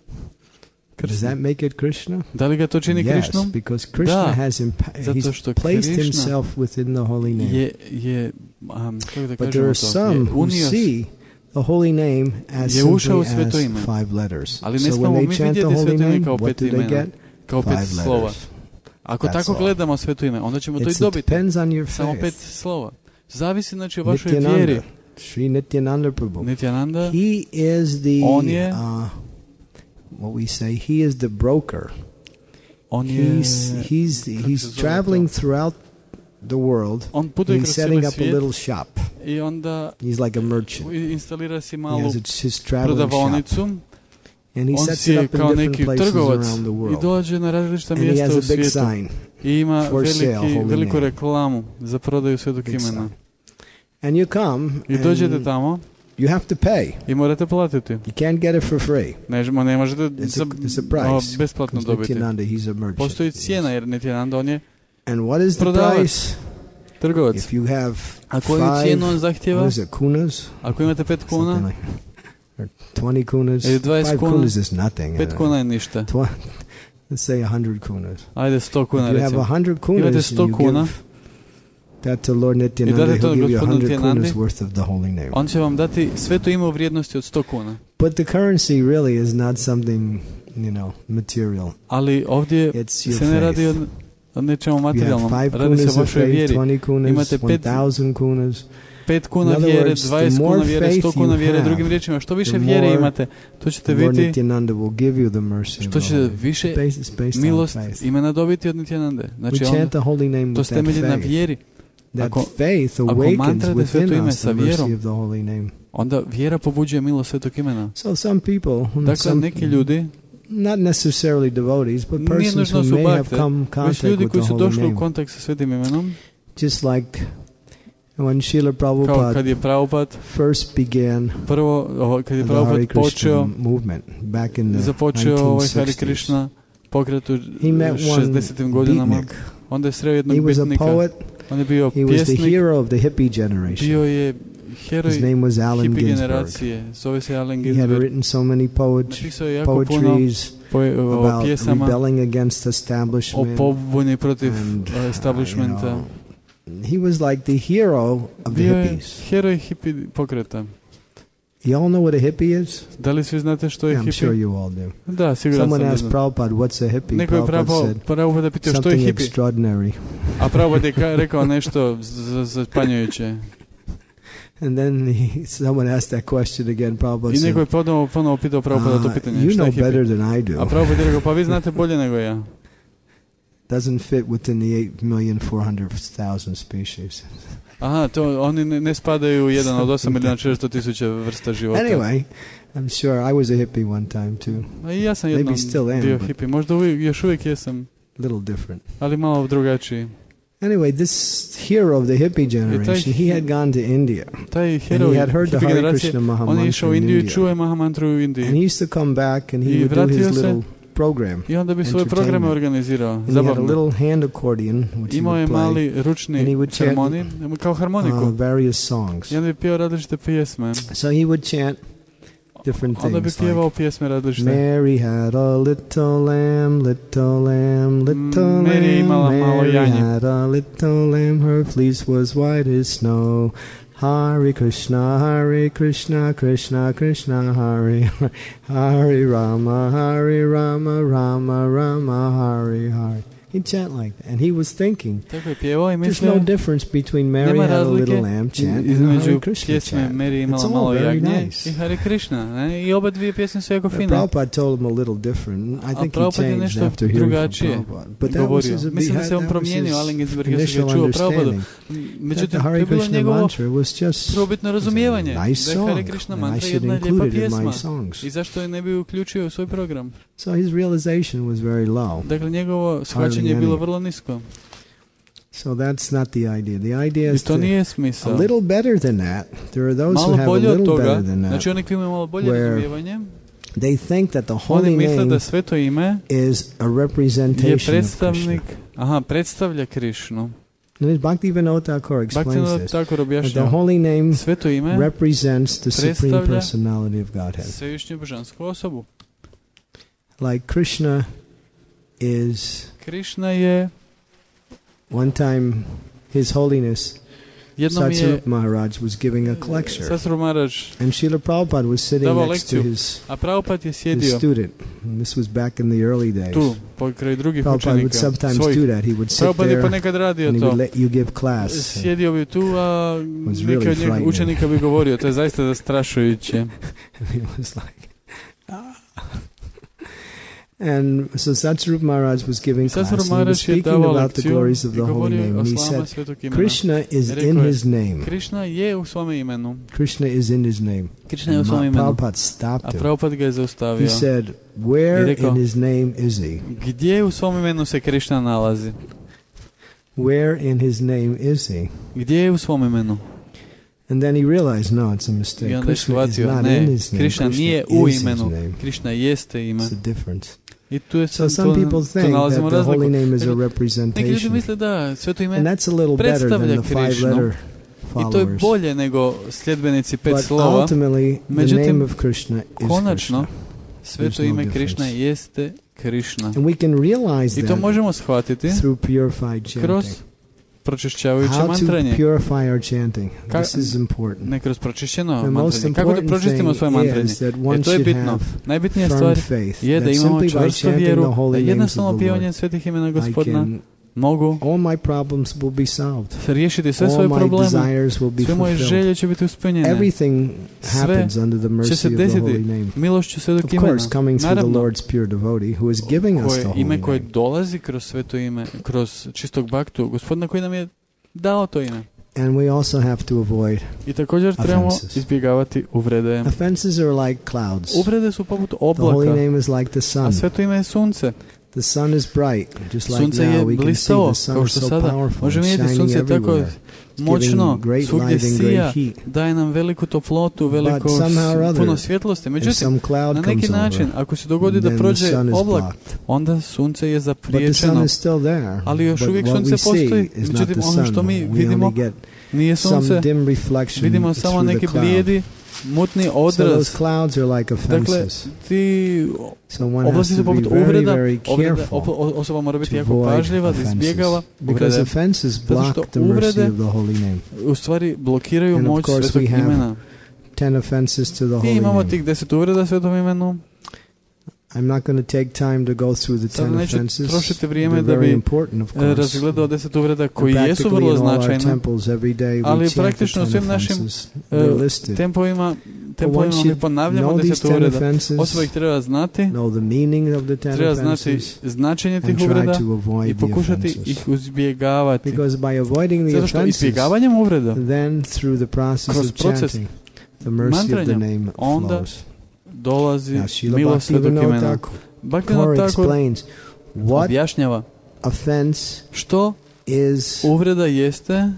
Does Krishna. that make it Krishna? Da li ga to čini Yes, Krišnom? because Krishna Da, has zato he's što placed Krishna himself within the holy name. kako da But there kažemo are to, some who unio, see the holy name as je ušao u simply sveto as ime. 5 letters. Ali ne So when smemo they mi chant the vidjeti holy sveto ime name, kao what 5 do they imena, get? kao 5 5 slova. letters. Ako That's tako all. gledamo sveto ime, onda ćemo to i It dobiti. depends on your Samo 5 faith. slova. Zavisi znači o vašoj Nityananda, vjeri. Sri Nityananda Prabhu. Nityananda, He is the On je- what we say. He is the broker. on je, He's traveling throughout the world. on putuje He's kroz setting cijeli up a svijet little shop. i onda He's like a merchant. instalira si He malu has his traveling shop, prodavaonicu. and he On sets si it je up in kao different neki places trgovac around the i world. dođe na različita And he mjesta has u a big svijetu. sign. I ima For sale, holy veliku name. reklamu za prodaju svetog Big imena. sign. And you come, I dođete and tamo you have to pay. i morate platiti. You can't get it for free. Ne možete It's a price. besplatno Because dobiti. Nityananda, he's a merchant. Postoji cijena jer Nityananda on je And what is the Prodavac. price? trgovac. If you have A koju 5, cijenu on what zahtjeva? is it, kunas? Ako imate 5 Something kuna, like, or 20 kunas. Ili 20 5 kuna. kunas is nothing. 5 kuna je ništa. Let's say 100 kunas. Ajde 100 If kuna you have recimo. 100 kunas, Imate and 100 you kuna. give that to Lord I Nityananda, date to he'll give you gospodinu 100 kunas Nityanandi. worth of the holy name. On će vam dati sveto ime u vrijednosti od 100 kuna. But the currency really is not something, material. Ali ovdje It's your se ne radi faith. o nečemu You have materijalnom. 5 Radi se kunas o of vašoj faith, vjeri. 20 kunas, Imate 1,000 kunas. 5 kuna In other vjere, words, 20 the kuna more vjere, 100 faith kuna you vjere. have, Drugim riječima, što više the vjere more imate, to ćete Lord vidjeti Nityananda will give you the mercy of što the ćete holy name. više It's based on milost faith. imena dobiti od Nityanande. Znači We chant the holy name to with se that temelji na faith. vjeri. that faith awakens mantrate sveto within ime us sa the mercy vjerom, of the holy name. onda vjera pobuđuje milost svetog imena. So some people, Dakle, neki ljudi, not necessarily devotees, but nije persons nužno who su may have bakte, come već contact ljudi with koji the su holy došli u name. kontakt sa svetim imenom, Just like when Srila kao Prabhupada kad je Prabhupada first began kad je the Prabhupada Hare Krishna počeo, movement back in the započeo ovaj Hare 1960s. Krishna pokret u He met one 60. godinama. beatnik. Onda je sreo He jednog was a bitnika. poet. On je bio He was the pjesnik. hero of the hippie generation. Bio je heroj His name was Allen hippie Ginsberg. generacije. Zove se Allen He had Ginsberg. written so many Napisao je jako puno poetries o about pjesama, rebelling against o establishment. pobuni protiv and, establishmenta. He was like the hero of the Bio je hippies. heroj hippie pokreta. You all know what a hippie is? Da li svi znate što je Yeah, I'm sure hippie? you all do. Da, siguran Someone sam. asked Prabhupada, what's a hippie? Neko je Prabhupada said, Prabhupada pitao što je something hippie, extraordinary. a Prabhupada je rekao nešto zapanjujuće. And then someone asked that question again. Prabhupada I neko je said, ponovo pitao Prabhupada to pitanje, you šta je know better hippie? than I do. A Prabhupada je rekao, pa vi znate bolje nego ja. Doesn't fit within the 8,400,000 species. Aha, to oni ne spadaju u jedan od 8.400.000 vrsta života. Anyway, I'm sure I was a hippie one time too. A i ja sam jednom Maybe still am, bio but- hippie, možda još uvijek jesam, Little different. ali malo drugačiji. Anyway, this hero of the hippie generation, he had gone to India. Taj And heroj he had heard the hippie Hare generacije, Krishna on je Mahamantra išao u in Indiju i India. čuo je Mahamantru u And Indiji. he used to come back and he I would do his vratio se little program. i onda bi svoje programe entertainment. organizirao, And he had a zabavno. little hand accordion, which he Imao je would play, mali and he ručni would chant, harmonij, kao harmoniku. various songs. I onda bi pjevao različite pjesme. So he would chant different Onda bi things pjevao like, pjesme različite. Mary had a little lamb, little lamb, little Mary je imala lamb. malo Mary janje. had a little lamb, her fleece was white as snow. Hare Krishna, Krishna Krishna, Hare Hare Rama, Rama Rama, Hare Hare. He'd chant like that, and he was thinking, Tako je pjevao i there's mislio, no difference between Mary nema had a little razlike lamb chant and između Hare Krishna pjesme chant. Mary It's imala all malo very jagnje nice. i Hare Krishna. Ne? I oba dvije pjesme su jako fine. Prabhupada told him a little different. I think he Prabhupada je changed nešto after hearing from drugačije Prabhupada. But that was govorio. his, Mislim da se on that was promijenio, his Allen Ginsberg, ja sam initial ga čuo Prabhupada. understanding. That Međutim, the to Hare je bilo Krishna njegovo mantra was just prvobitno razumijevanje. a nice Da je Hare song, Krishna and I mantra should jedna include lijepa it in my pjesma. songs. I zašto je ne bi uključio u svoj program? So his realization was very low. Dakle, njegovo shvaćanje je bilo vrlo nisko. So that's not the idea. The idea I is to nije a smisao. little better than that. There are those who Malo have a bolje od little toga, better than that. znači oni koji imaju malo bolje where razumijevanje, They think that the oni holy misle da name sveto ime is a je representation of predstavnik, Krishna. predstavlja Krišnu. Bhaktivinoda Thakur explains Bhaktivinoda this. Thakur That the objašnjava, holy name sveto ime represents the supreme predstavlja personality of Godhead. svevišnju božansku osobu. Like Krishna is, Krišna je, one time His Holiness jednom je Satsarup Maharaj was giving a lecture, Satsarup Maharaj, and Srila Prabhupada was sitting davao next to lekciju, his a Prabhupada je his sjedio student. And this was back in the early days. tu, pokraj drugih Prabhupada would učenika, sometimes svojih. do that. He would sit Prabhupada je there ponekad radio and he would to. let you give class. Sjedio bi tu, a was neki really od frightening. učenika bi govorio, to je zaista zastrašujuće. And he was like, ah. And so Satsarup Maharaj was giving class, Satsarup and he was Maharaj je speaking davao about the lekciju glories of i the holy govorio name. o And he slavama said, svetog imena. Krishna is Rekao in je, his name. Krišna je u svome imenu. Krishna is in his name. Krišna je u And svome imenu. Prabhupada stopped A him. Prabhupada ga je He zaustavio. said, where I rekao, in his name is he? Gdje u svom imenu se Krišna nalazi? Where in his name is he? Gdje je u svom imenu? And then he realized, no, it's a mistake. I onda je Krishna is shvatio, not in ne, his name. Krišna Krishna nije u is his imenu. name. Krišna jeste ime. It's a difference. I tu je So some people tu think nalazimo that the holy razliku. name is a Neki ljudi representation. misle da sveto ime And that's a little better than predstavlja the Krišnu. 5-letter i to je followers. bolje nego sljedbenici 5 But slova. ultimately, the Međutim, name of Krishna is konačno, Krishna. sveto There's no ime difference. Krišna jeste Krišna. And we can realize I to that možemo shvatiti through purified kroz chanting. pročišćavajuće How to mantranje. purify our chanting. Ka- This is important. Ne kroz pročišćeno The most mantranje. Kako da important pročistimo thing svoje mantranje? is that one To je should bitno. have Najbitnija firm stvar faith je da that imamo simply by čvrstu chanting vjeru, the da holy names of jednostavno the pjevanjem Lord, svetih imena I Gospodina can, mogu all my problems will be solved. riješiti sve All svoje my probleme. desires will be Sve moje fulfilled. želje će biti ispunjene. Everything happens under the će se mercy of the desiti holy name. milošću svetog Of imena. course, coming through the Naravno, Lord's pure devotee who is giving us the koje holy ime koje name. dolazi kroz sveto ime, kroz čistog baktu, Gospodina koji nam je dao to ime. And we also have to avoid I također trebamo offenses. izbjegavati uvrede. Offenses are like clouds. Uvrede su poput The holy oblaka, name is like the sun. a sveto ime je sunce. The sun is bright, just like Sunce now je we can see blistavo, the sun kao is što so sada powerful, možemo it's vidjeti, shining sunce je tako everywhere. moćno, giving great svugdje light and sija, great heat. daje nam veliku toplotu, veliko somehow or other, puno svjetlosti. If Međutim, some cloud na comes neki način, over, ako se dogodi da then the prođe sun is oblak, blocked. onda sunce je But the sun zapriječeno. is still there. Ali još But uvijek what sunce we postoji. see is not Međutim, the ono sun. što mi We vidimo only get nije some sunce, dim reflection vidimo samo through neki the cloud. blijedi, mutni So odraz. those clouds are like Dakle, offenses. ti So one has oblasti to su be poput very, uvreda. very careful Osoba mora biti to jako avoid pažljiva da izbjegava offenses. Because uvrede. offenses Zato block što the mercy uvrede of the holy name. u stvari blokiraju And of moć course svetog we have imena. 10 offenses to the I holy imamo name. tih 10 uvreda svetom imenu. I'm not going to take time to go through the 10 Sada neću offenses. trošiti vrijeme They're da very bi important, of course. razgledao 10 uvreda koji And jesu practically vrlo in all our značajne, temples every day we ali chant the praktično u 10 svim našim offenses. They're listed. tempovima once mi you ponavljamo know 10 these 10 uvreda. offenses, Osoba ih treba znati, know the meaning of the 10 treba znati offenses, značenje tih and try uvreda to i avoid the pokušati offenses. ih izbjegavati. Because by avoiding the Zato što offenses, izbjegavanjem uvreda, then through the process kroz of proces chanting, the mercy of the mantranja, name onda flows. dolazi Now, Srila milost svetog imena. Bhaktivinoda Bhaktivinoda Thakur Thakur explains what objašnjava offense što is. uvreda jeste,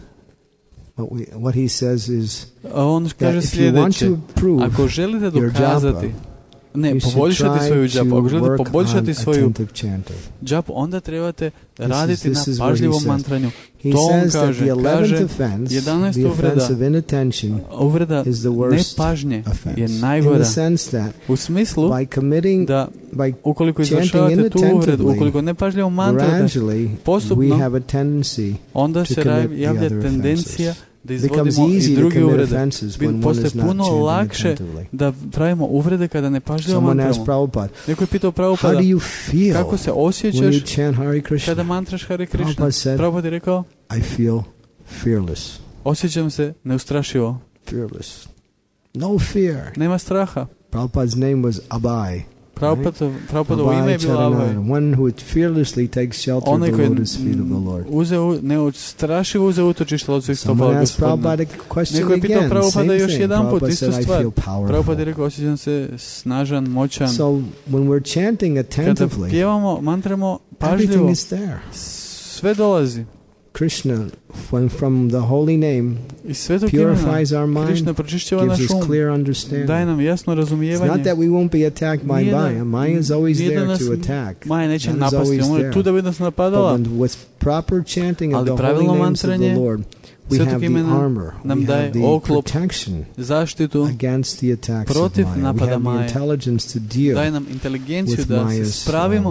What he says is a on that kaže if you want sljedeće: to prove ako želite your dokazati, japa, you should poboljšati svoju try džapu, to ako želite work poboljšati on svoju attentive chanting. džapu, onda trebate raditi this na is what he pažljivom says. mantranju. He To on says that kaže, the 11th offense, 11. the offense uvreda, of inattention, uvreda is the worst nepažnje offense. je In najgora. the sense that U smislu by committing, da by ukoliko chanting izvršavate tu uvredu, inattentively, ukoliko nepažljivo mantrate, gradually we postupno, have a tendency onda to se commit the javlja other tendencija offenses. da It becomes izvodimo easy i to druge commit uvrede. offenses when one Postaje is not puno chanting lakše attentively. da pravimo uvrede kada ne pažljivo Someone asked mantramo. Prabhupada, Neko je pitao how Prabhupada, do you feel kako se when osjećaš you chant Hare Krishna? kada mantraš Hare Krishna? Prabhupada said, Prabhupada je rekao, I feel fearless. osjećam se neustrašivo. Fearless. No fear. Nema straha. Prabhupada's name was Abhay. Prabhupadovo ime je bilo Abhay. One who fearlessly takes shelter of Onaj the koji lotus feet of the Lord. strašivo uzeo utočište od svih Someone stopala asked Gospodina. Prabhupada a question Neko je pitao again, Prabhupada same još thing. jedan put, Prabhupada istu said, I stvar. feel powerful. Prabhupada je rekao, osjećam se snažan, moćan. So when we're chanting Kada attentively, pjevamo, mantramo everything pažljivo, is there. sve dolazi. Krishna, from the holy name, I svetog imena purifies our mind, Krishna pročišćava gives naš us um, clear daje understanding. nam jasno It's razumijevanje. not that we won't be attacked by Nije da- Maya. Maya is always nije da there nas to attack. Maja neće That is napasti, always ona je there. tu da bi nas But napadala. with proper chanting of Ali the holy pravilno names of the mantranje Lord, we svetog have the imena armor, nam we daje have the oklop, protection zaštitu, against the attacks of protiv Maya. We napada have the Maje. intelligence to deal daje nam inteligenciju with da se Maya's, spravimo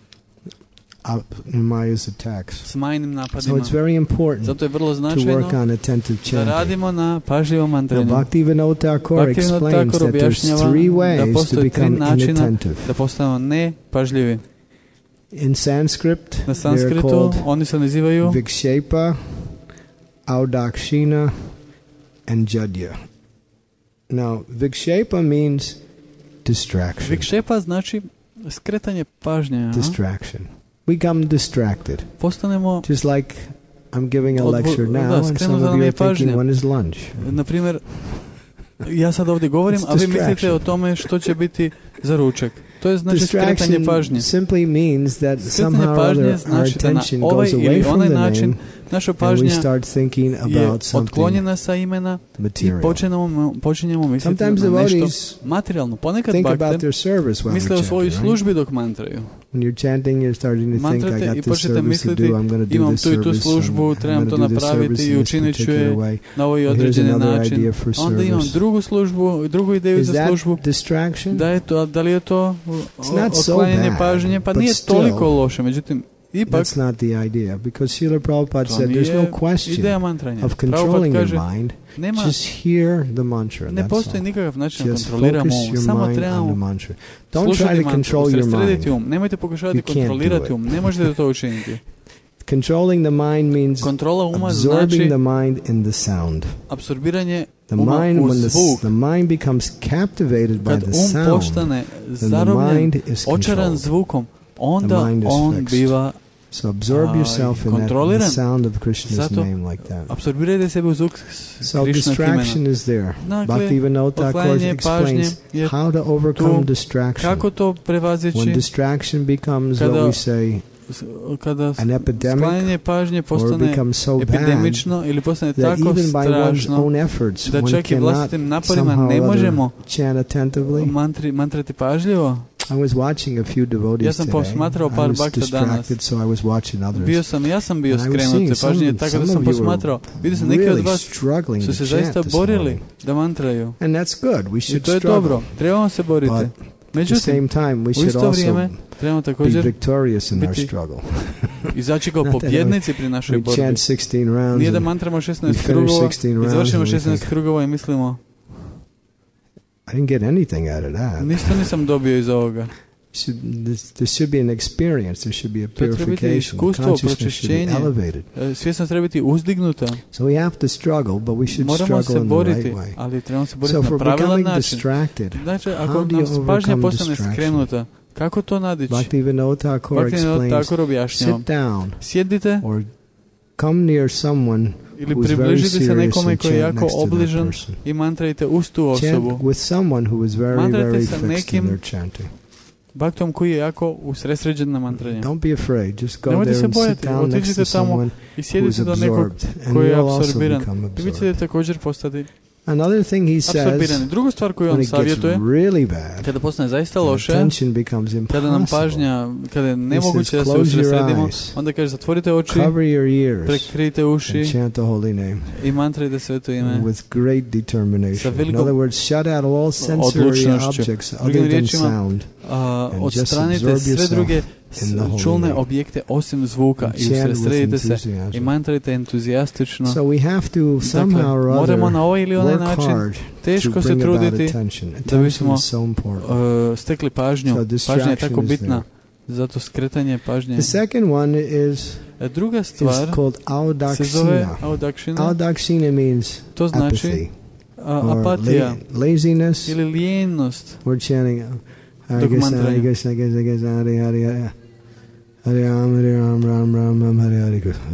Maya's attacks. s Majinim So napadima. it's very important Zato je vrlo to značajno work on attentive da chanting. radimo na pažljivom Now, mantranju. Bhaktivinoda Thakur Bhaktivinoda explains Thakur that there's objašnjava three da ways to postoje tri become načina inattentive. da postanemo nepažljivi. In Sanskrit, Na they're sanskritu called oni se nazivaju Vikshepa, Audakshina, and Jadya. Now, Vikshepa means distraction. Vikšepa, znači skretanje pažnje. Distraction. We come distracted. Postanemo, Just like I'm giving a Odvo- lecture da, now, and some skrenuta of nam you je are thinking, pažnja. when is lunch? na primjer, ja sad ovdje govorim, It's a vi mislite distraction. o tome što će biti za ručak. To je znači skretanje Distraction pažnje. simply means that Skretanje somehow or pažnje other our znači da na attention ovaj goes away ili from onaj the način name naša and we pažnja start thinking je about something otklonjena sa imena i material. počinjemo misliti Sometimes na nešto devotees materijalno. Ponekad think about bakte their service while misle o they're svojoj chanting, right? službi dok mantraju. When you're chanting, you're starting to think, I Mantrate i got this počnete service to do, misliti, I'm going to do imam this tu i tu service, službu, I'm trebam going to to do this napraviti service i in this učinit ću particular je way. na ovaj Here's određeni another način. idea for Onda imam service. drugu službu, drugu ideju Is za that službu. distraction? Da li je to It's not so otklanjanje bad, pažnje? Pa but nije still, toliko loše, međutim, ipak That's not the idea, because Srila Prabhupada to said there's nije no question ideja mantranja. of Prabhupada controlling kaže, your mind. nema, Just hear the mantra. ne That's postoji all. nikakav način da Just kontroliramo focus um. your Samo mind on the trebamo mantra. Don't slušati try to mantru, control your usredsrediti mind. Nemojte pokušavati You can't kontrolirati do it. Ne možete to učiniti. Controlling the mind means Kontrola uma absorbing znači the mind in the sound. apsorbiranje The uma mind, u when zvuk. the mind becomes captivated by Kad the sound, postane then the zarobljen, mind is očaran controlled. zvukom, onda mind is on fixed. biva So absorb yourself in that, the sound of Krishna's name like that. Absorbirajte sebe u zvuk So Krishna distraction imena. is there. Dakle, Bhaktivinoda Thakur explains how to overcome distraction. Kako to prevazići? When distraction becomes what we say an epidemic, or becomes so bad that even by one's own efforts one cannot somehow or other chant attentively. I was watching a few devotees today. I was distracted, so I was watching others. Ja sam bio skrenut se pažnje, tako da sam posmatrao. Vidio sam neki od vas su se zaista borili da mantraju. And that's good. We should I to je dobro. Trebamo se boriti. Međutim, u isto vrijeme trebamo također biti izaći kao pobjednici pri našoj borbi. Nije da mantramo 16 krugova i završimo 16 krugova i mislimo I didn't get anything out of that. Ništa nisam dobio iz ovoga. There should be an experience. There should be a purification. Consciousness should be elevated. Svjesnost treba biti uzdignuta. So we have to struggle, but we should struggle in the right way. Ali trebamo se boriti na pravilan način. Znači, ako nam pažnja postane skrenuta, kako to nadići? Bhaktivinoda Thakur explains, sit down, sjedite, or come near someone ili približite se nekome koji je jako obližan i mantrajte uz tu osobu. Mantrajte sa nekim bhaktom koji je jako usredsređen na mantranje. Nemojte se bojati, otiđite tamo i sjedite do nekog koji je apsorbiran. I vi ćete također postati Another thing he says, drugu stvar koju on savjetuje, kada postane zaista loše, kada nam pažnja, kada je nemoguće da se usredsredimo, onda kaže zatvorite oči, prekrijte uši i mantrajte sveto ime sa velikom odlučnošću. Drugim riječima, odstranite sve druge čulne objekte osim zvuka i usredsredite se i mantrajte entuzijastično. Dakle, moramo na ovaj ili onaj način teško se truditi da bismo stekli pažnju. Pažnja je tako bitna, zato skretanje pažnje. Druga stvar se zove audakšina. Audakšina means to znači apatija ili lijenost. Dok mantranje. Hare Ram, Ram Ram, Hare Krishna.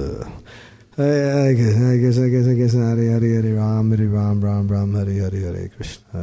Hare Krishna, Hare Ram, Ram, Hare Krishna.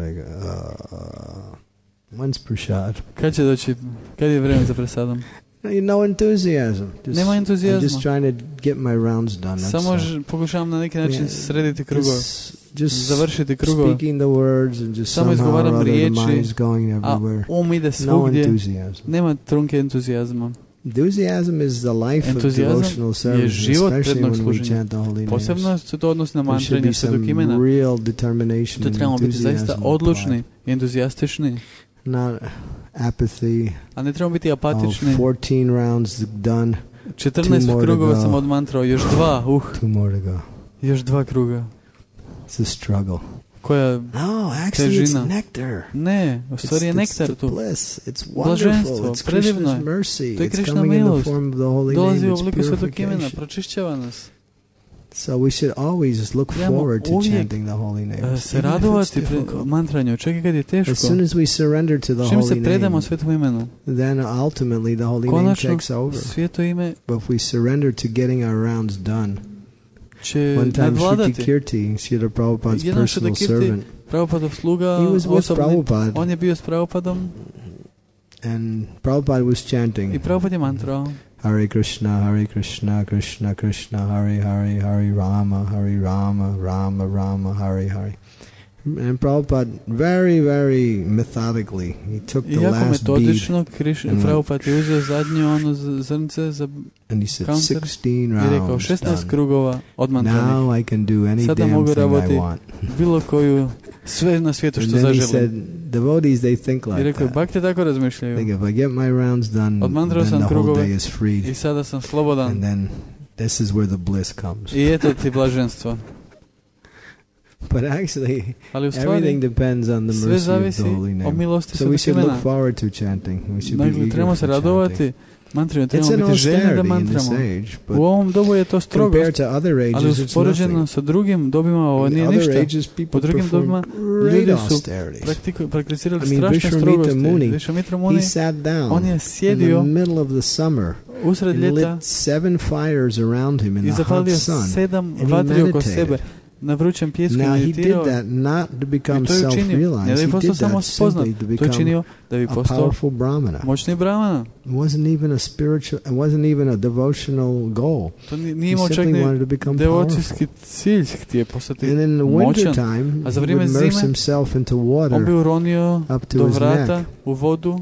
When's prasad? Kad će doći? Kad je vrijeme za prasadom? No enthusiasm. Nema entuzijazma. I'm just trying to get my rounds done. Samo pokušavam na neki način srediti krugove. Završiti krugove. Speaking the words and just samo izgovaram riječi, a ide svugdje. Nema trunke entuzijazma. Enthusiasm is the life of devotional service, especially when we chant the holy names. Posebno se to odnosi na mantranje svetog imena. To trebamo biti zaista odlučni i entuzijastični. Not apathy. A ne trebamo biti apatični. 14 rounds done. 14 krugova sam odmantrao, još 2. 2 more to go. Još 2 kruga. It's a struggle. Koja težina. It's nectar. Ne, u stvari je nektar tu. It's blaženstvo, predivno je. To je Krishna milost. Dolazi u obliku svetog imena, pročišćava nas. So we should always look forward to chanting the holy name. Se radovati mantranju, čak i kad je teško. As soon as we surrender to the čim holy se predamo name, svetom imenu, then ultimately the holy name takes over. Sveto ime, but if we surrender to getting our rounds done, će one time nadvladati. Shruti Kirti, Srila Prabhupada's personal servant, Prabhupadov sluga, he was with Prabhupada, on je bio s Prabhupadom, and Prabhupada was chanting, i Prabhupada je mantrao, Hare Krishna, Krishna Krishna, Hare Hare, Hare Rama, Rama Rama, Hare Hare. And Prabhupada very, very methodically, he took the last bead Prabhupada je uzeo zadnje ono zrnce za and he said 16 rounds i rekao 16 krugova odmantranih. Now I can do any Sada damn mogu thing raboti I want. Bilo koju, sve na svijetu što And then he zaželim. said, devotees, they think I like rekao, that. bhakti tako razmišljaju. Think if I get my rounds done, Odmantrao then sam the whole krugove day is freed. i sada sam slobodan. And then this is where the bliss comes. I eto ti blaženstvo. But actually, ali u stvari, everything depends on the sve mercy of zavisi the holy o name. milosti So we svetog should imena. look forward to chanting. We should be Dakle, eager trebamo for se radovati chanting. Mantrima trebamo biti željni da mantramo. U ovom dobu je to strogost, ali uspoređeno sa drugim dobima ovo nije ništa. Po drugim dobima ljudi su prakticirali strašne strogosti. Vishvamitra Muni, on je sjedio usred ljeta i zapalio 7 vatri oko sebe na vrućem pjesku i meditirao. I to je učinio, ne da bi postao samo spoznat, to je činio da bi postao moćni brahmana. To nije imao čak ni devocijski cilj, htio postati moćan. A za vrijeme zime on bi uronio do vrata u vodu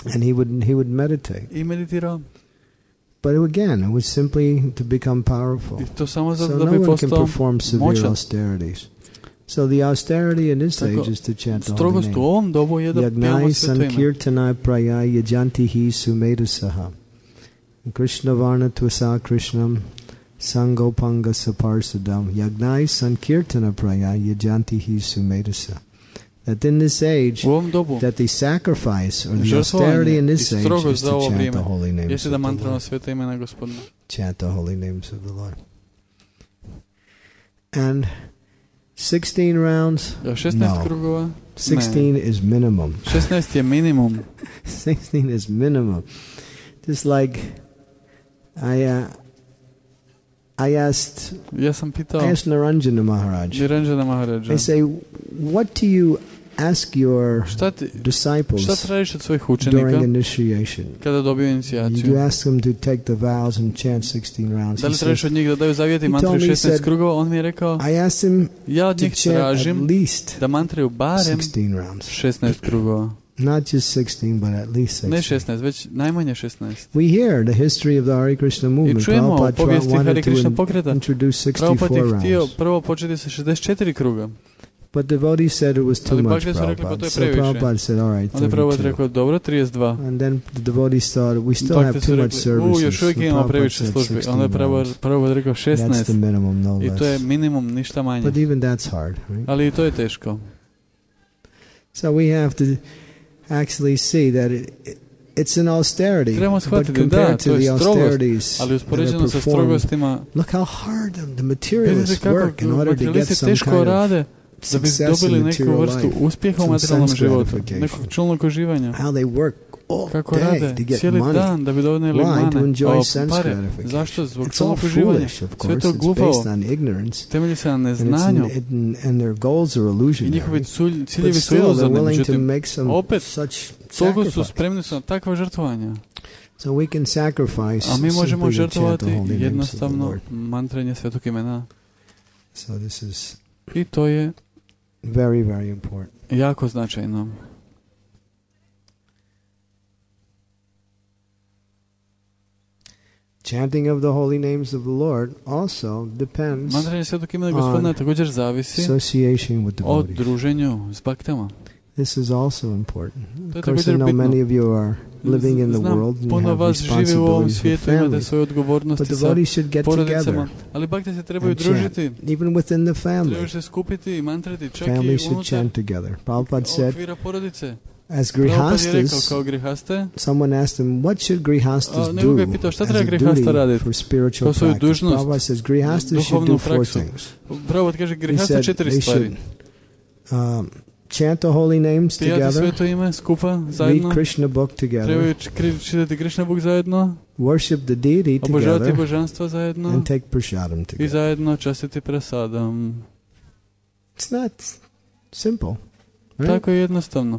i meditirao. But again, it was simply to become powerful. So no one can perform severe austerities. So the austerity in this age is to chant the holy name. Yagnai sankirtana praya yajanti hi sumedusaha. Krishna varna tvasa krishnam sangopanga saparsadam. Yagnai sankirtana praya yajanti hi sumedusaha. That in this age, that the sacrifice or the austerity in this age is to chant the holy names of the Lord. Chant the holy names of the Lord. And 16 rounds? No. 16 is minimum. 16 je minimum. 16 is minimum. Just like I asked Naranjana Maharaj. I say, what do you ask your disciples during initiation? Kada dobiju inicijaciju. You ask them to take the vows and chant 16 rounds. Da li tražiš od njih da daju zavjeti mantru 16 krugova? On mi je rekao, ja od njih tražim da mantraju barem 16 krugova. Not just 16, but at least 16. Ne 16, već najmanje 16. We hear the history of the Hare Krishna movement. I čujemo o povijesti Hare Krishna pokreta. Prabhupada je htio prvo početi sa 64 kruga. But devotees said it was too much, Prabhupada. So Prabhupada said, all right, 32. Onda Prabhupada rekao, dobro, 32. And then the devotees thought, we still have too much services. Još uvijek imamo previše službi. Onda Prabhupada rekao 16. That's the minimum, no less. I to je minimum, ništa manje. But even that's hard, right? Ali i to je teško. So we have to actually see that it's an austerity, but compared to the austerities that are performed, look how hard the materialists work in order to get some kind of success in material life, some sense gratification, how they work all day to get money. Why? To enjoy sense gratification. It's all foolish, of course. It's based on ignorance, and their goals are illusionary. But still, they're willing to make some such sacrifice. So we can sacrifice simply to chant the holy names of the Lord. So this is very, very important. Jako značajno. Chanting of the holy names of the Lord also depends on association with devotees. This is also important. Of course, I know many of you are living in the world and you have responsibilities with families, but devotees should get together and chant, even within the family. Families should chant together. Prabhupada said, as grihastas, someone asked him, what should grihastas do as a duty for spiritual practice? Prabhupada says, grihastas should do 4 things. He said they should chant the holy names together, read Krishna book together, worship the deity together, and take prasadam together. It's not simple, right? Tako je jednostavno.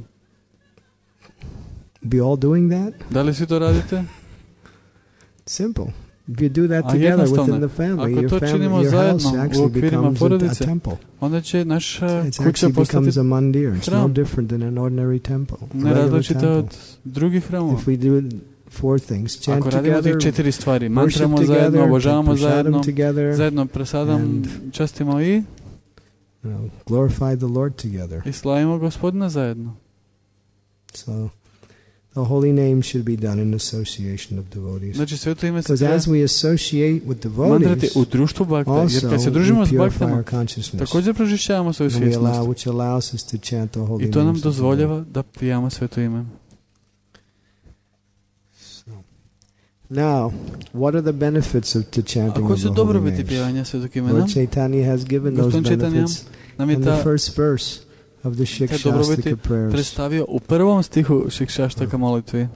Be all doing that? Da li svi to radite? Simple. If you do that together within the family, your house actually becomes a temple. Onda će naša kuća postati becomes a mandir. It's no different than an ordinary temple. Ne različita od drugih hramova. If we do 4 things, chant ako radimo tih 4 stvari, mantramo zajedno, obožavamo zajedno prasadam, častimo i glorify the Lord together. I slavimo Gospodina zajedno. So the holy name should be done in association of devotees. Znači sve to ime se because as we associate with devotees, u društvu bhakta, jer kad se družimo s bhaktama, također pročišćavamo svoju svjesnost. Which allows us to chant the holy I to nam dozvoljava da pijamo sveto ime. Now, what are the benefits of the chanting of the holy names? Lord Chaitanya has given those benefits in the first verse of the Shikshastika prayers. Predstavio u prvom stihu Shikshashtaka molitvi.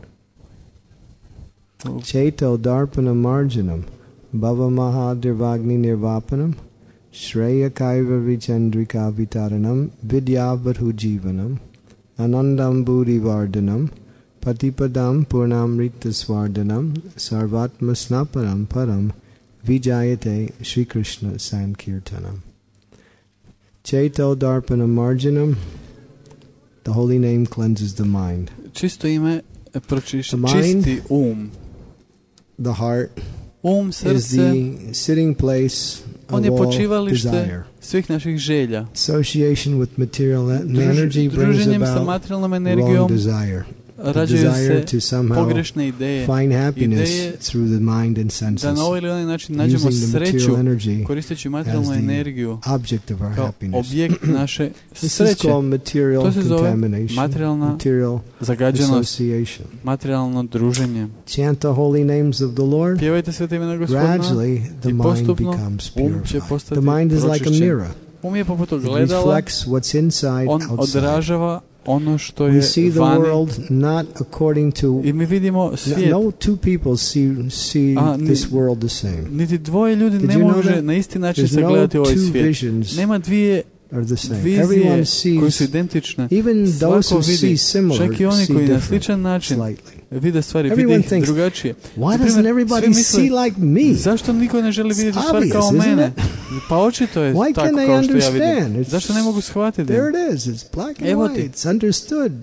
Chaito darpanam marjanam bhava mahadirvagni nirvapanam shreya kaiva vichandrika vitaranam vidyavadhu jivanam anandam buddhi vardhanam patipadam purnamrita swardanam sarvatma snaparam param vijayate Shri Krishna Sankirtanam. Chaito darpanam marjanam, the holy name cleanses the mind. Čisto ime čisti the heart is the sitting place of all desire. Svih naših želja. Association with material energy brings about wrong desire. The desire to somehow find happiness through the mind and senses, using the material energy as the object of our happiness. This is called material contamination, material association. Chant the holy names of the Lord. Gradually, the mind becomes purified. The mind is like a mirror. It reflects what's inside, outside. We see the world not according to. No two people see this world the same. Did you know that? There's no two visions are the same. Everyone sees, even those who see similar, see different, slightly. Everyone thinks, why doesn't everybody see like me? It's obvious, isn't it? Why can't they understand? There it is. It's black and white. It's understood.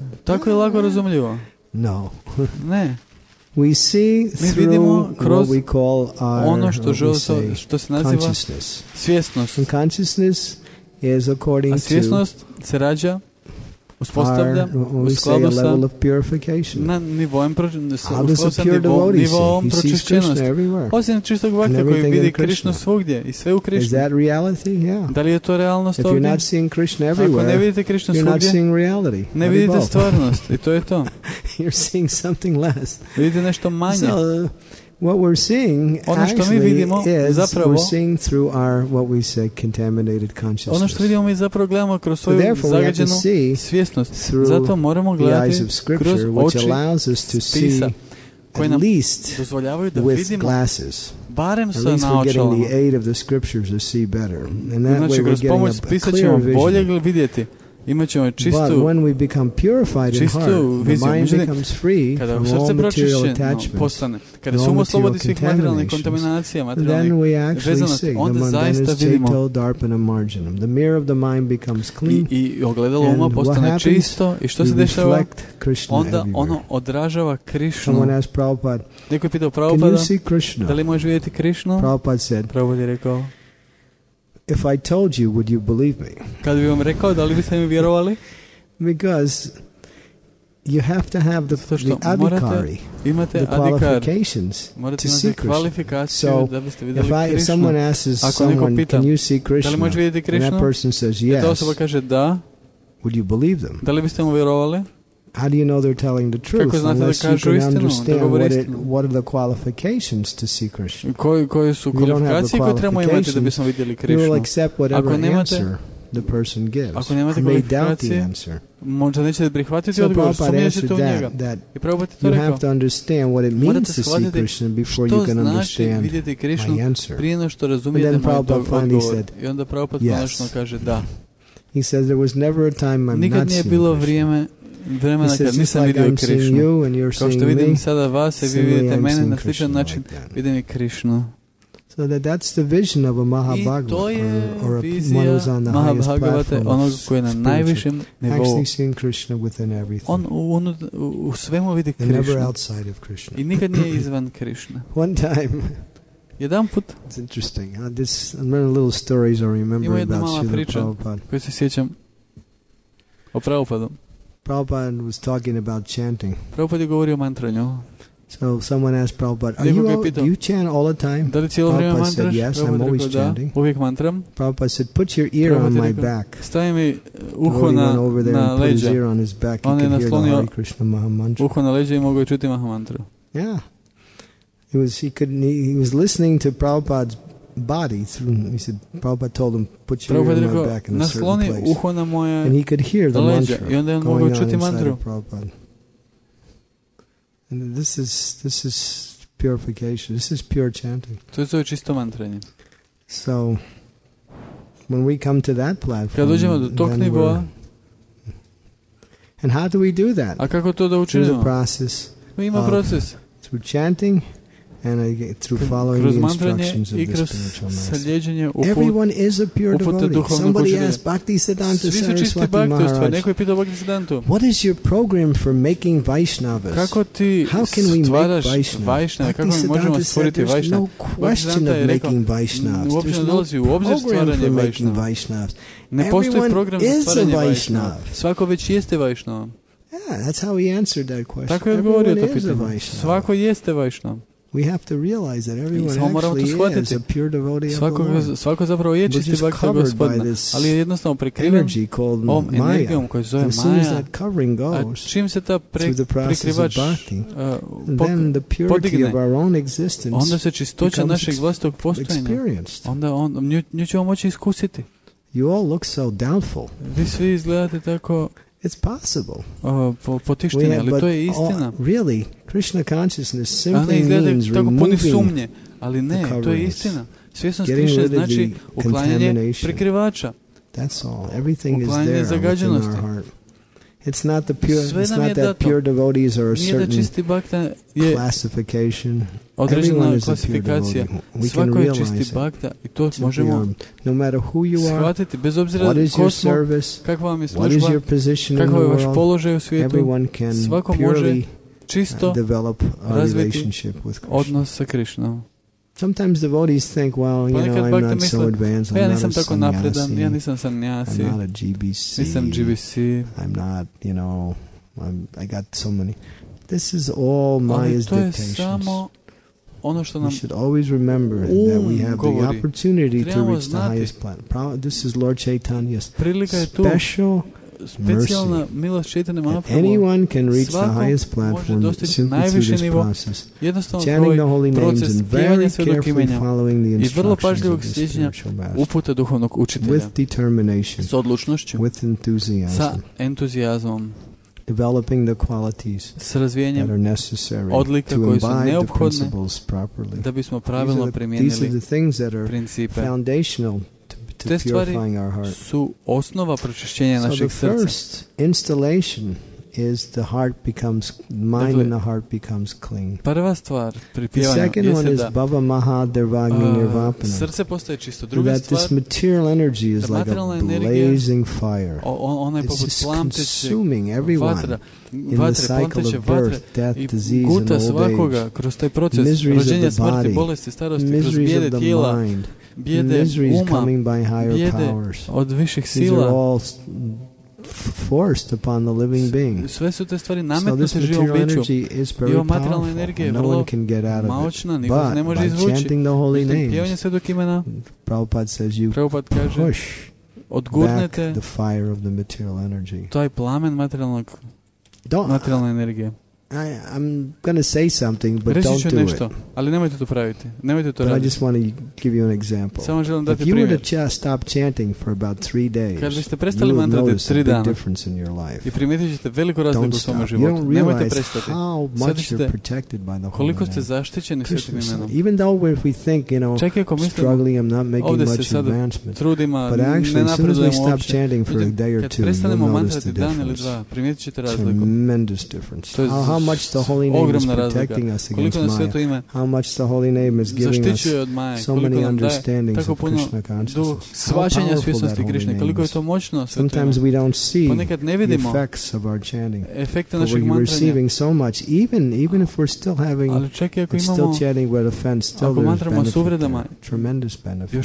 No. We see through what we call our consciousness. And consciousness is according to uspostavlja u skladu sa nivoom pročišćenosti. Osim čistog vakta koji vidi Krišnu svugdje i sve u Krišnu. Da li je to realnost ovdje? Ako ne vidite Krišnu svugdje, ne vidite stvarnost i to je to. Vidite nešto manje. What we're seeing actually is we're seeing through our what we say contaminated consciousness. Ono što vidimo mi zapravo gledamo kroz svoju zagađenu svjesnost. Zato moramo gledati kroz oči spisa koje nam dozvoljavaju da vidimo barem sa naočalama. Znači kroz pomoć spisa ćemo bolje vidjeti. Imat ćemo čistu viziju. Kada u srce pročišćeno postane, kada se oslobodi svih materijalnih kontaminacija, materijalnih vezanosti, onda zaista vidimo i ogledalo uma postane čisto i što se dešava? Onda ono odražava Krišnu. Neko je pitao Prabhupada, da li možeš vidjeti Krišnu? Prabhupada je rekao, if I told you, would you believe me? Kad bi vam rekao, da li biste mi vjerovali? Because you have to have the adhikari, the qualifications to see Krishna. So if someone asks someone, can you see Krishna? And that person says yes. Would you believe them? Da li biste mu vjerovali? How do you know they're telling the truth unless you can understand what are the qualifications to see Krishna? Koje su kvalifikacije koje trebamo imati da bismo vidjeli Krishnu? You will accept whatever answer the person gives. I may doubt the answer. Možda nećete prihvatiti odgovor, sumnjat ćete u njega. I Prabhupada je to rekao. You have to understand what it means to see Krishna before you can understand my answer. Prije no što razumijete moj odgovor. I onda Prabhupada konačno kaže da. He says there was never a time I'm not seeing Krishna. Nikad nije bilo vremena kad nisam vidio Krišnu. Kao što vidim sada vas i vi vidite mene, na sličan način vidim i Krišnu. So that's the vision of a Mahabhagavata, or a one who's on the highest platform onog koji je na najvišem nivou. Actually seeing Krishna within everything. On u svemu vidi Krishna. And never outside of Krishna. I nikad nije izvan Krišne. One time, jedan put, it's interesting. I'm learning little stories I remember about Srila Prabhupada. Koji se sjećam o Prabhupadu. Prabhupada was talking about chanting. Prabhupada je govorio o mantranju. So someone asked Prabhupada, do you chant all the time? Da li cijelo vrijeme mantraš? Prabhupada said, yes, I'm always chanting. Uvijek mantram. Prabhupada said, put your ear on my back. Stavi mi uho na leđa. On je naslonio uho na leđa i mogu čuti Mahamantru. Yeah. He was listening to Prabhupada's body through. He said Prabhupada told him, "Put your ear on my back in a certain place," and he could hear the mantra going on inside of Prabhupada. And this is purification. This is pure chanting. To je čisto mantranje. So when we come to that platform, kad dođemo do tog nivoa, and how do we do that? A kako to da učinimo? There's a process. Ima proces. Through chanting and through following the instructions of the spiritual master. Everyone is a pure devotee. Somebody asked Bhaktisiddhanta Saraswati Maharaj, what is your program for making Vaishnavas? How can we make Vaishnavas? Bhaktisiddhanta said there's no question of making Vaishnavas. There's no program for making Vaishnavas. Everyone is a Vaishnava. Svako već jeste Vaishnava. Yeah, that's how he answered that question. Tako je odgovorio to pitanje. Svako jeste Vaishnava. We have to realize that everyone actually is a pure devotee of the Lord. Svako zapravo je čisti bhakta Gospodina, ali je jednostavno prekriven ovom energijom koja se zove Maja. A čim se ta prekrivač podigne, onda se čistoća našeg vlastitog postojanja, onda nju ćemo moći iskusiti. You all look so doubtful. Vi svi izgledate tako it's possible. Potišteni, ali to je istina. Really, Krishna consciousness simply means removing ali ne, to je istina. Svjesnost Krišne znači uklanjanje prekrivača. That's all. Everything is there within our heart. It's not that pure devotees are a certain classification. Everyone is a pure devotee. We can realize it. No matter who you are, what is your service, what is your position in the world, everyone can purely develop a relationship with Krishna. Sometimes devotees think, well, I'm not so advanced. I'm not a sannyasi. I'm not a GBC. I'm not, I got so many. This is all Maya's dictations. We should always remember that we have the opportunity to reach the highest planet. This is Lord Chaitanya's special mercy. Anyone can reach the highest platform simply through this process. Chanting the holy names and very carefully following the instructions of the spiritual master. With determination, with enthusiasm. Developing the qualities that are necessary to imbibe the principles properly. These are the things that are foundational to purifying our heart. Su osnova pročišćenja našeg srca. So the first installation is the heart becomes mind and the heart becomes clean. Prva stvar pri pjevanju the second one is Bhava Mahadirvagni Nirvapana. Srce postaje čisto. Druga that stvar, this material energy is like a blazing fire. It's just consuming everyone in the cycle of birth, death, disease and old age. Kroz taj proces rođenja, smrti, bolesti, starosti, kroz bijede tijela, bijede uma, bijede od viših sila. Forced upon the living being. Sve su te stvari nametnute živom biću. I ova materijalna energija je vrlo moćna, niko ne može izvući. Međutim, pjevanje svetog imena, Prabhupada kaže, odgurnete taj plamen materijalne energije. I'm going to say something, but don't do it. Ali nemojte to praviti. Nemojte to raditi. I just want to give you an example. Samo želim dati primjer. If you were to stop chanting for about 3 days, kad biste prestali mantrati 3 dana, difference in your life. I primijetit ćete veliku razliku u svom životu. Nemojte prestati. Koliko ste zaštićeni svetim imenom. Even though if we think, struggling, I'm not making much advancement. Trudima, but actually, as soon as we stop chanting for a day or two, you'll notice the difference. Tremendous difference. How much the holy name is protecting us against Maya. How much the holy name is giving us so many understandings of Krishna consciousness. How powerful that holy name is. Sometimes we don't see the effects of our chanting. But we're receiving so much, even if we're still having, still chanting with offense, still there's benefit there. Tremendous benefit.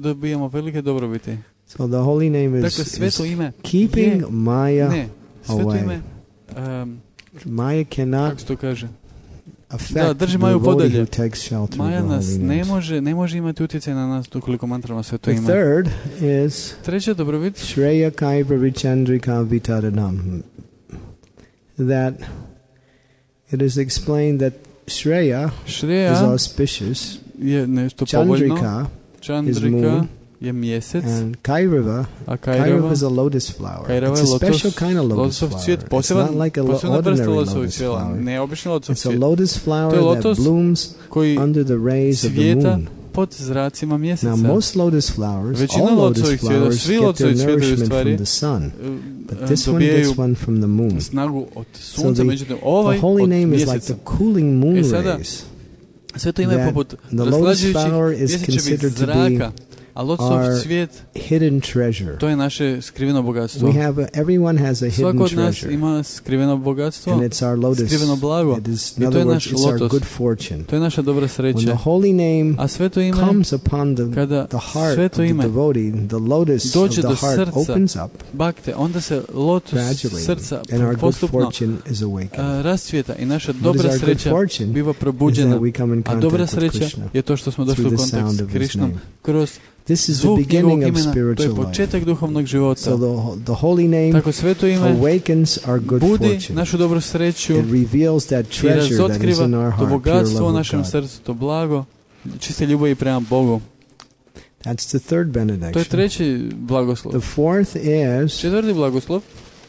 So the holy name is keeping Maya away. Maya cannot affect the devotee who takes shelter Maja of the nas holy names. ne može imati utjecaj na nas ukoliko mantramo sveto ime. The third is treća dobrobit, Shreya Kaiva Vichandrika Vitadanam. That it is explained that Shreya is auspicious. Je nešto povoljno. Chandrika je mjesec. And Kairava is a lotus flower. It's a special kind of lotus flower. It's not like an ordinary lotus flower. It's a lotus flower that blooms under the rays of the moon. Pod zracima mjeseca. Now most lotus flowers, all lotus flowers get their nourishment from the sun, but this one gets one from the moon. So the holy name is like the cooling moon rays. The lotus flower is considered to be our hidden treasure. To je naše skriveno bogatstvo. Everyone has a hidden treasure. Svako od nas treasure. ima skriveno bogatstvo. And it's our lotus. Skriveno blago. In other words, it's our good fortune. To je naša dobra sreća. When the holy name A sveto ime, comes upon the heart of the devotee, the lotus of the heart opens up bakte, onda se lotus srca and our good postupno fortune is awakened. Rascvjeta i naša dobra sreća biva probuđena. A dobra sreća je to što smo došli u kontakt s Krišnom kroz This is the beginning of spiritual life. So the holy name awakens our good fortune. Našu dobru sreću it reveals that treasure that is in our heart, to bogatstvo u našem srcu, to blago, čiste ljubavi prema Bogu. That's the third benediction. To je treći blagoslov. The fourth is četvrti blagoslov.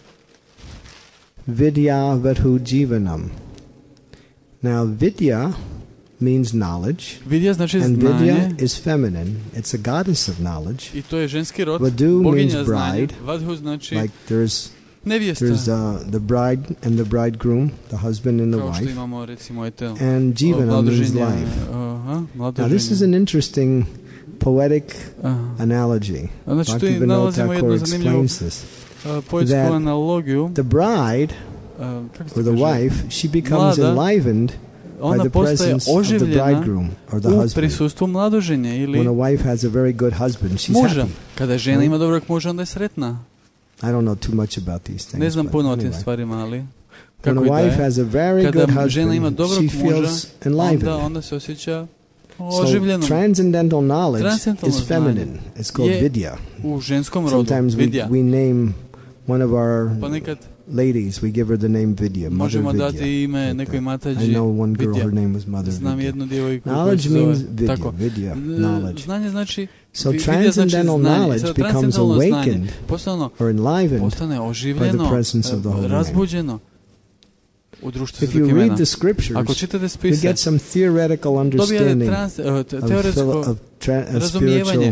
Vidya Vadhu Jivanam. Now vidya means knowledge. Vidya znači and znanje. Vidya is feminine. It's a goddess of knowledge. I to je ženski rod. Vadhu means bride. Vadhu znači like there's nevjesta. There's the bride and the bridegroom, the husband and the Kao wife. što imamo recimo and Jivanam means life. Now this is an interesting poetic analogy. Bhaktivinoda Thakur explains this. Analogiju. The bride or the wife, she becomes enlivened by the presence of the bridegroom or the husband. When a wife has a very good husband, she's happy. Kada žena ima dobrog muža, onda je sretna. I don't know too much about these things. Ne znam puno o tim stvarima, ali when a wife has a very good husband, she feels enlivened. Onda se osjeća oživljeno. So transcendental knowledge is feminine. It's called vidya. U ženskom rodu. Sometimes we name one of our ladies, we give her the name Vidya. Možemo dati ime nekoj matađi. I know one girl, her name was Mother Znam jednu djevojku. Knowledge means Vidya, knowledge. Znanje znači so transcendental knowledge becomes awakened or enlivened by the presence of the Holy razbuđeno u društvu Svetog imena. If you read the scriptures, ako čitate spise, you get some theoretical understanding of spiritual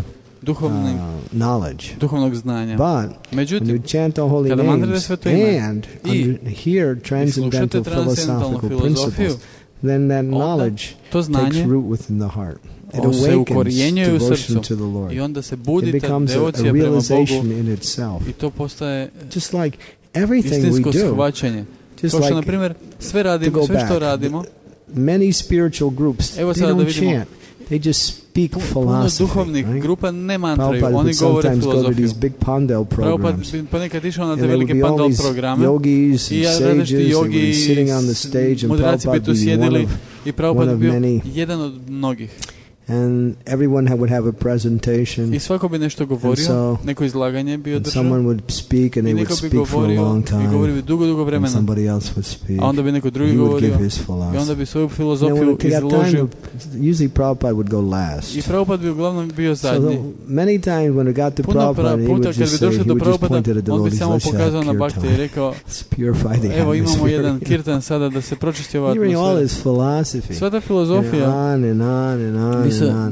duhovnog znanja. Međutim, kada mantrate sveto ime i hear transcendental philosophical principles, then that knowledge takes root within the heart. It awakens devotion to the Lord. It becomes a realization in itself. I to postaje just like everything we do. Just like, na primjer, sve radimo, sve što radimo. Many spiritual groups, they don't chant. They just speak philosophy. Duhovnih grupa ne mantraju, oni govore filozofiju. Prabhupada ponekad išao na te velike Pandal programe i različiti jogi i mudraci bi tu sjedili i Prabhupada bio jedan od mnogih. And everyone would have a presentation. I svako bi nešto govorio, neko izlaganje bi održao. Someone would speak and they would speak for a long time. I govorio bi dugo vremena. And somebody else would speak. A onda bi neko drugi govorio. I onda bi svoju filozofiju izložio. Usually Prabhupada would go last. I Prabhupada bi uglavnom bio zadnji. So many times when it got to Prabhupada, he would just say, he would just point to the devotees, let's have kirtan. Purify the evo imamo jedan kirtan sada da se pročisti ova atmosfera. All his philosophy. Sva ta filozofija. And on.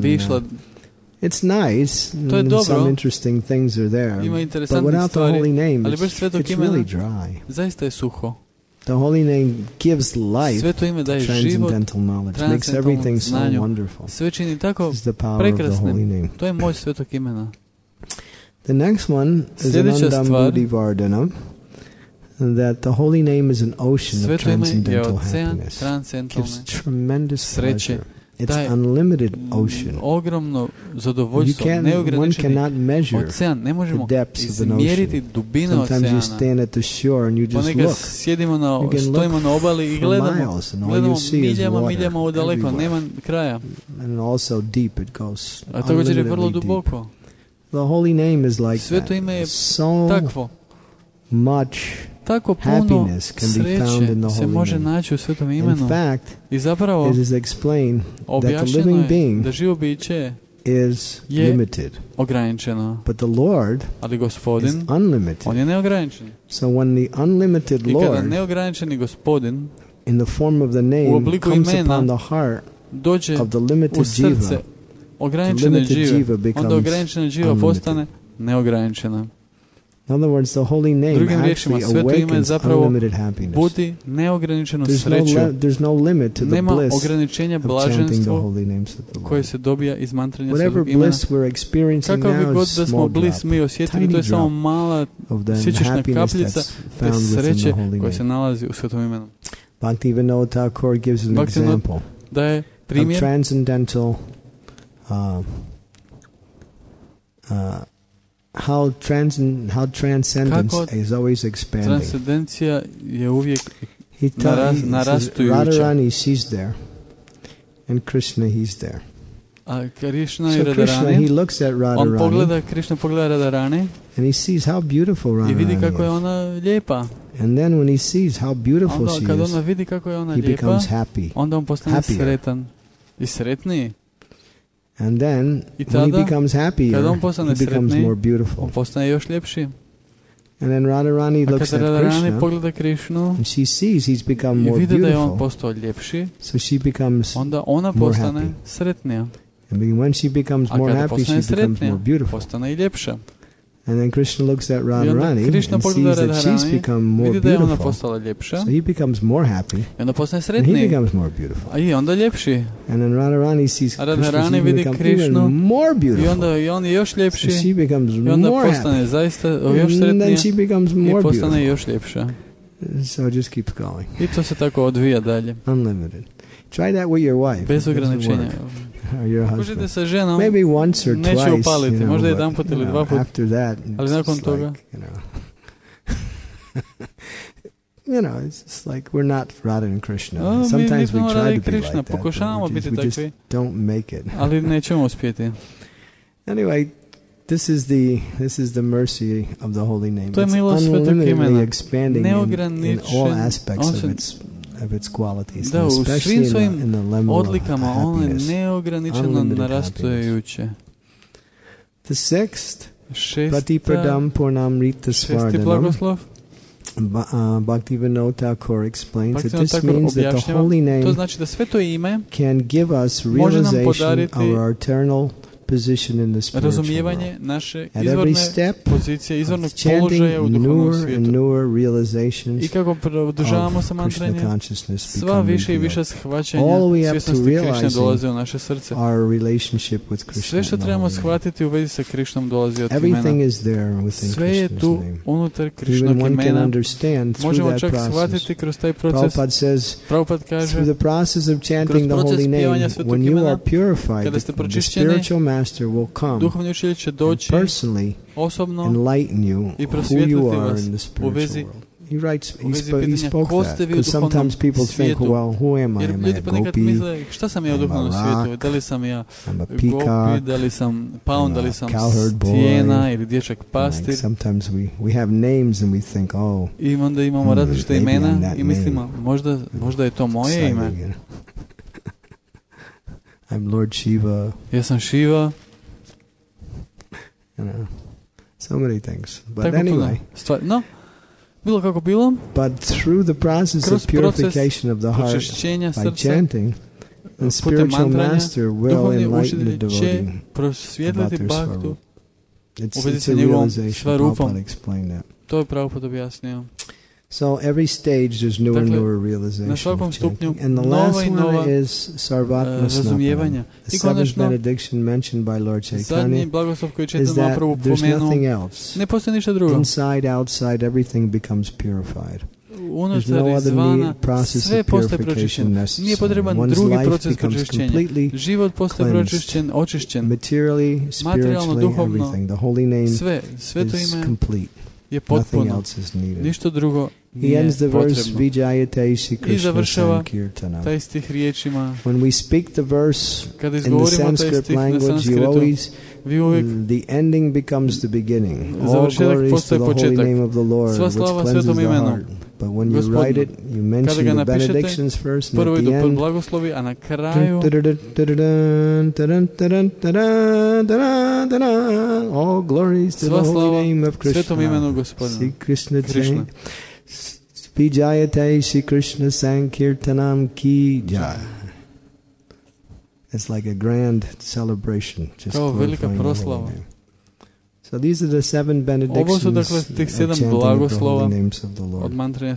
It's nice. Some interesting things are there. But without the holy name, it's really dry. Zaista je suho. The holy name gives life to transcendental knowledge, makes everything so wonderful. Sve čini tako prekrasnim. To je moć svetog imena. The next one is Anandam Buddhi Vardhanam. That the holy name is an ocean of transcendental happiness. Gives tremendous pleasure. It's unlimited ocean. Ogromno zadovoljstvo, neograničeni ocean. Ne možemo izmjeriti dubine oceana. Sometimes you stand at the shore and you just ponekad look. stojimo na obali i gledamo miljama u daleko, nema kraja. And also deep it goes. A također je vrlo duboko. The holy name is like Sveto ime je so takvo. Much tako puno sreće se može naći u svetom imenu. I zapravo objašnjeno je da živo biće je ograničeno. Ali Gospodin, on je neograničen. I kada neograničeni Gospodin u obliku imena dođe u srce ograničene žive, onda ograničena živa postane neograničena. Drugim riječima, sveto ime zapravo budi neograničenu sreću. Nema ograničenja blaženstvu koje se dobija iz mantranja svetog imena. Kakav bi god da smo bliz mi osjetili, to je samo mala sićišna kapljica te sreće koja se nalazi u svetom imenu. Bhaktivinoda Thakur gives an example of transcendental how transcendence is always expanding. Transcendencija je uvijek narastujuća. Radharani, she's there, and Krishna, he's there. A Krishna i Radharani, he looks at Radharani, on pogleda, Krishna pogleda Radharani, and he sees how beautiful Radharani i vidi kako je ona lijepa. And then when he sees how beautiful she kad is, ona vidi kako je ona he lijepa, becomes happy. Onda on postane sretan i sretniji. And then when he becomes happier, he becomes more beautiful. On postane još ljepši. And then Radharani looks at Krishna, and she sees he's become more beautiful. Da je on postao ljepši, so she becomes onda ona postane sretnija. And when she becomes more happy, she becomes more beautiful. Postane i ljepša. And then Krishna looks at Radharani and sees that she's become more beautiful. So he becomes more happy. And he becomes more beautiful. And then Radharani sees Krishna even more beautiful. So she becomes more happy. And then she becomes more beautiful. So it just keeps going. I to se tako odvija dalje. Unlimited. Try that with your wife. Bez ograničenja. Kužite sa ženom, maybe once or neće twice, upaliti, možda jedan put ili dva put, after that, ali nakon toga, it's just like we're not Radha and Krishna. Sometimes we try to be like that, but we just don't make it. Ali nećemo uspjeti. Anyway, this is the mercy of the holy name. It's unlimitedly expanding in all aspects of its qualities, da, u svim svojim odlikama ono je neograničeno narastajuće. The sixth, Pratipadam Purnamrita Svardanam, Bhaktivinoda Thakur explains that this means that the holy name can give us realization of our eternal position in the spiritual world. Naše At every step, pozicije, izvornog položaja u duhovnom svijetu. I kako produžavamo sa mantranjem, sva više i više shvaćanja svjesnosti Krišne dolaze u naše srce. Sve što trebamo shvatiti u vezi sa Krišnom dolazi od imena. Sve je tu unutar Krišnog imena. Možemo čak shvatiti kroz taj proces. Prabhupada kaže, kroz proces pjevanja svetog imena, kada ste pročišćeni, duhovni učitelj će doći osobno i prosvjetliti vas u vezi pitanja ko ste vi u duhovnom svijetu. Jer ljudi ponekad misle, šta sam ja u duhovnom svijetu? Da li sam ja gopi, da li sam paun, da li sam stijena ili dječak pastir. I onda imamo različite imena i mislimo, možda je to moje ime. I'm Lord Shiva. Ja sam Shiva. So many things. But anyway. Bilo kako bilo. But through the process of purification of the heart by chanting, the spiritual master will enlighten the devotee about their svaru. It's a realization. Prabhupada explained that. To je Prabhupada objasnio. So every stage there's newer and newer realization. Na svakom stupnju and the last one is Sarvatma Snapana. The seventh benediction mentioned by Lord Chaitanya is that there's nothing else. Ne postoji ništa drugo. Inside, outside, everything becomes purified. There's no other process of purification necessary. Nije potreban drugi proces pročišćenja. Život postaje pročišćen, očišćen. Materially, spiritually, everything. The holy name sve to is ime complete. Je potpuno. Ništa drugo He ends the verse Vijayate Shri Krishna Sankirtanam. Taj stih riječima. When we speak the verse in the Sanskrit language, you always the ending becomes the beginning. All glories to the holy name of the Lord, which cleanses the heart. But when you write it, you mention the benedictions first, and at the end, all glories to the holy name of Krishna. Sri Krishna Jai. Vijayate Shri Krishna Sankirtanam Ki Jai. It's like a grand celebration, just glorifying the holy name. So these are the 7 benedictions of chanting of the holy names of the Lord.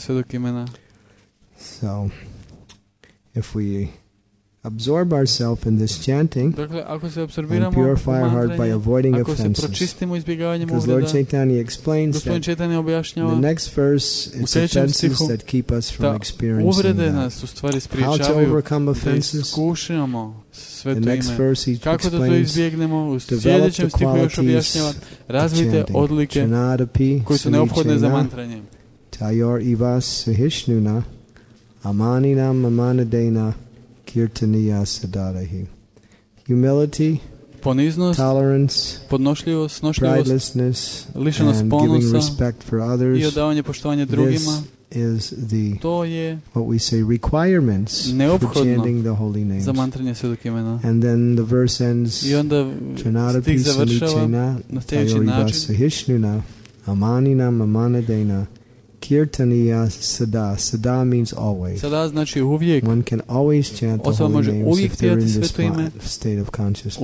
So, if we absorb ourselves in this chanting and purify our heart by avoiding offenses, because Lord Chaitanya explains that in the next verse it's offenses that keep us from experiencing that. How to overcome offenses? The next verse he explains, develop the qualities of chanting. Chanadapi sunichena tayor ivas suhishnuna amaninam amanadena kirtaniya sadarahi. Humility, tolerance, pridelessness, and giving respect for others. This is what we say requirements for chanting the holy names. And then the verse ends, Tranadapi sunichena tayorivas sahishnuna amaninam amanadena kirtaniya sada. Sada means always. One can always chant the holy names if they're in this state of consciousness.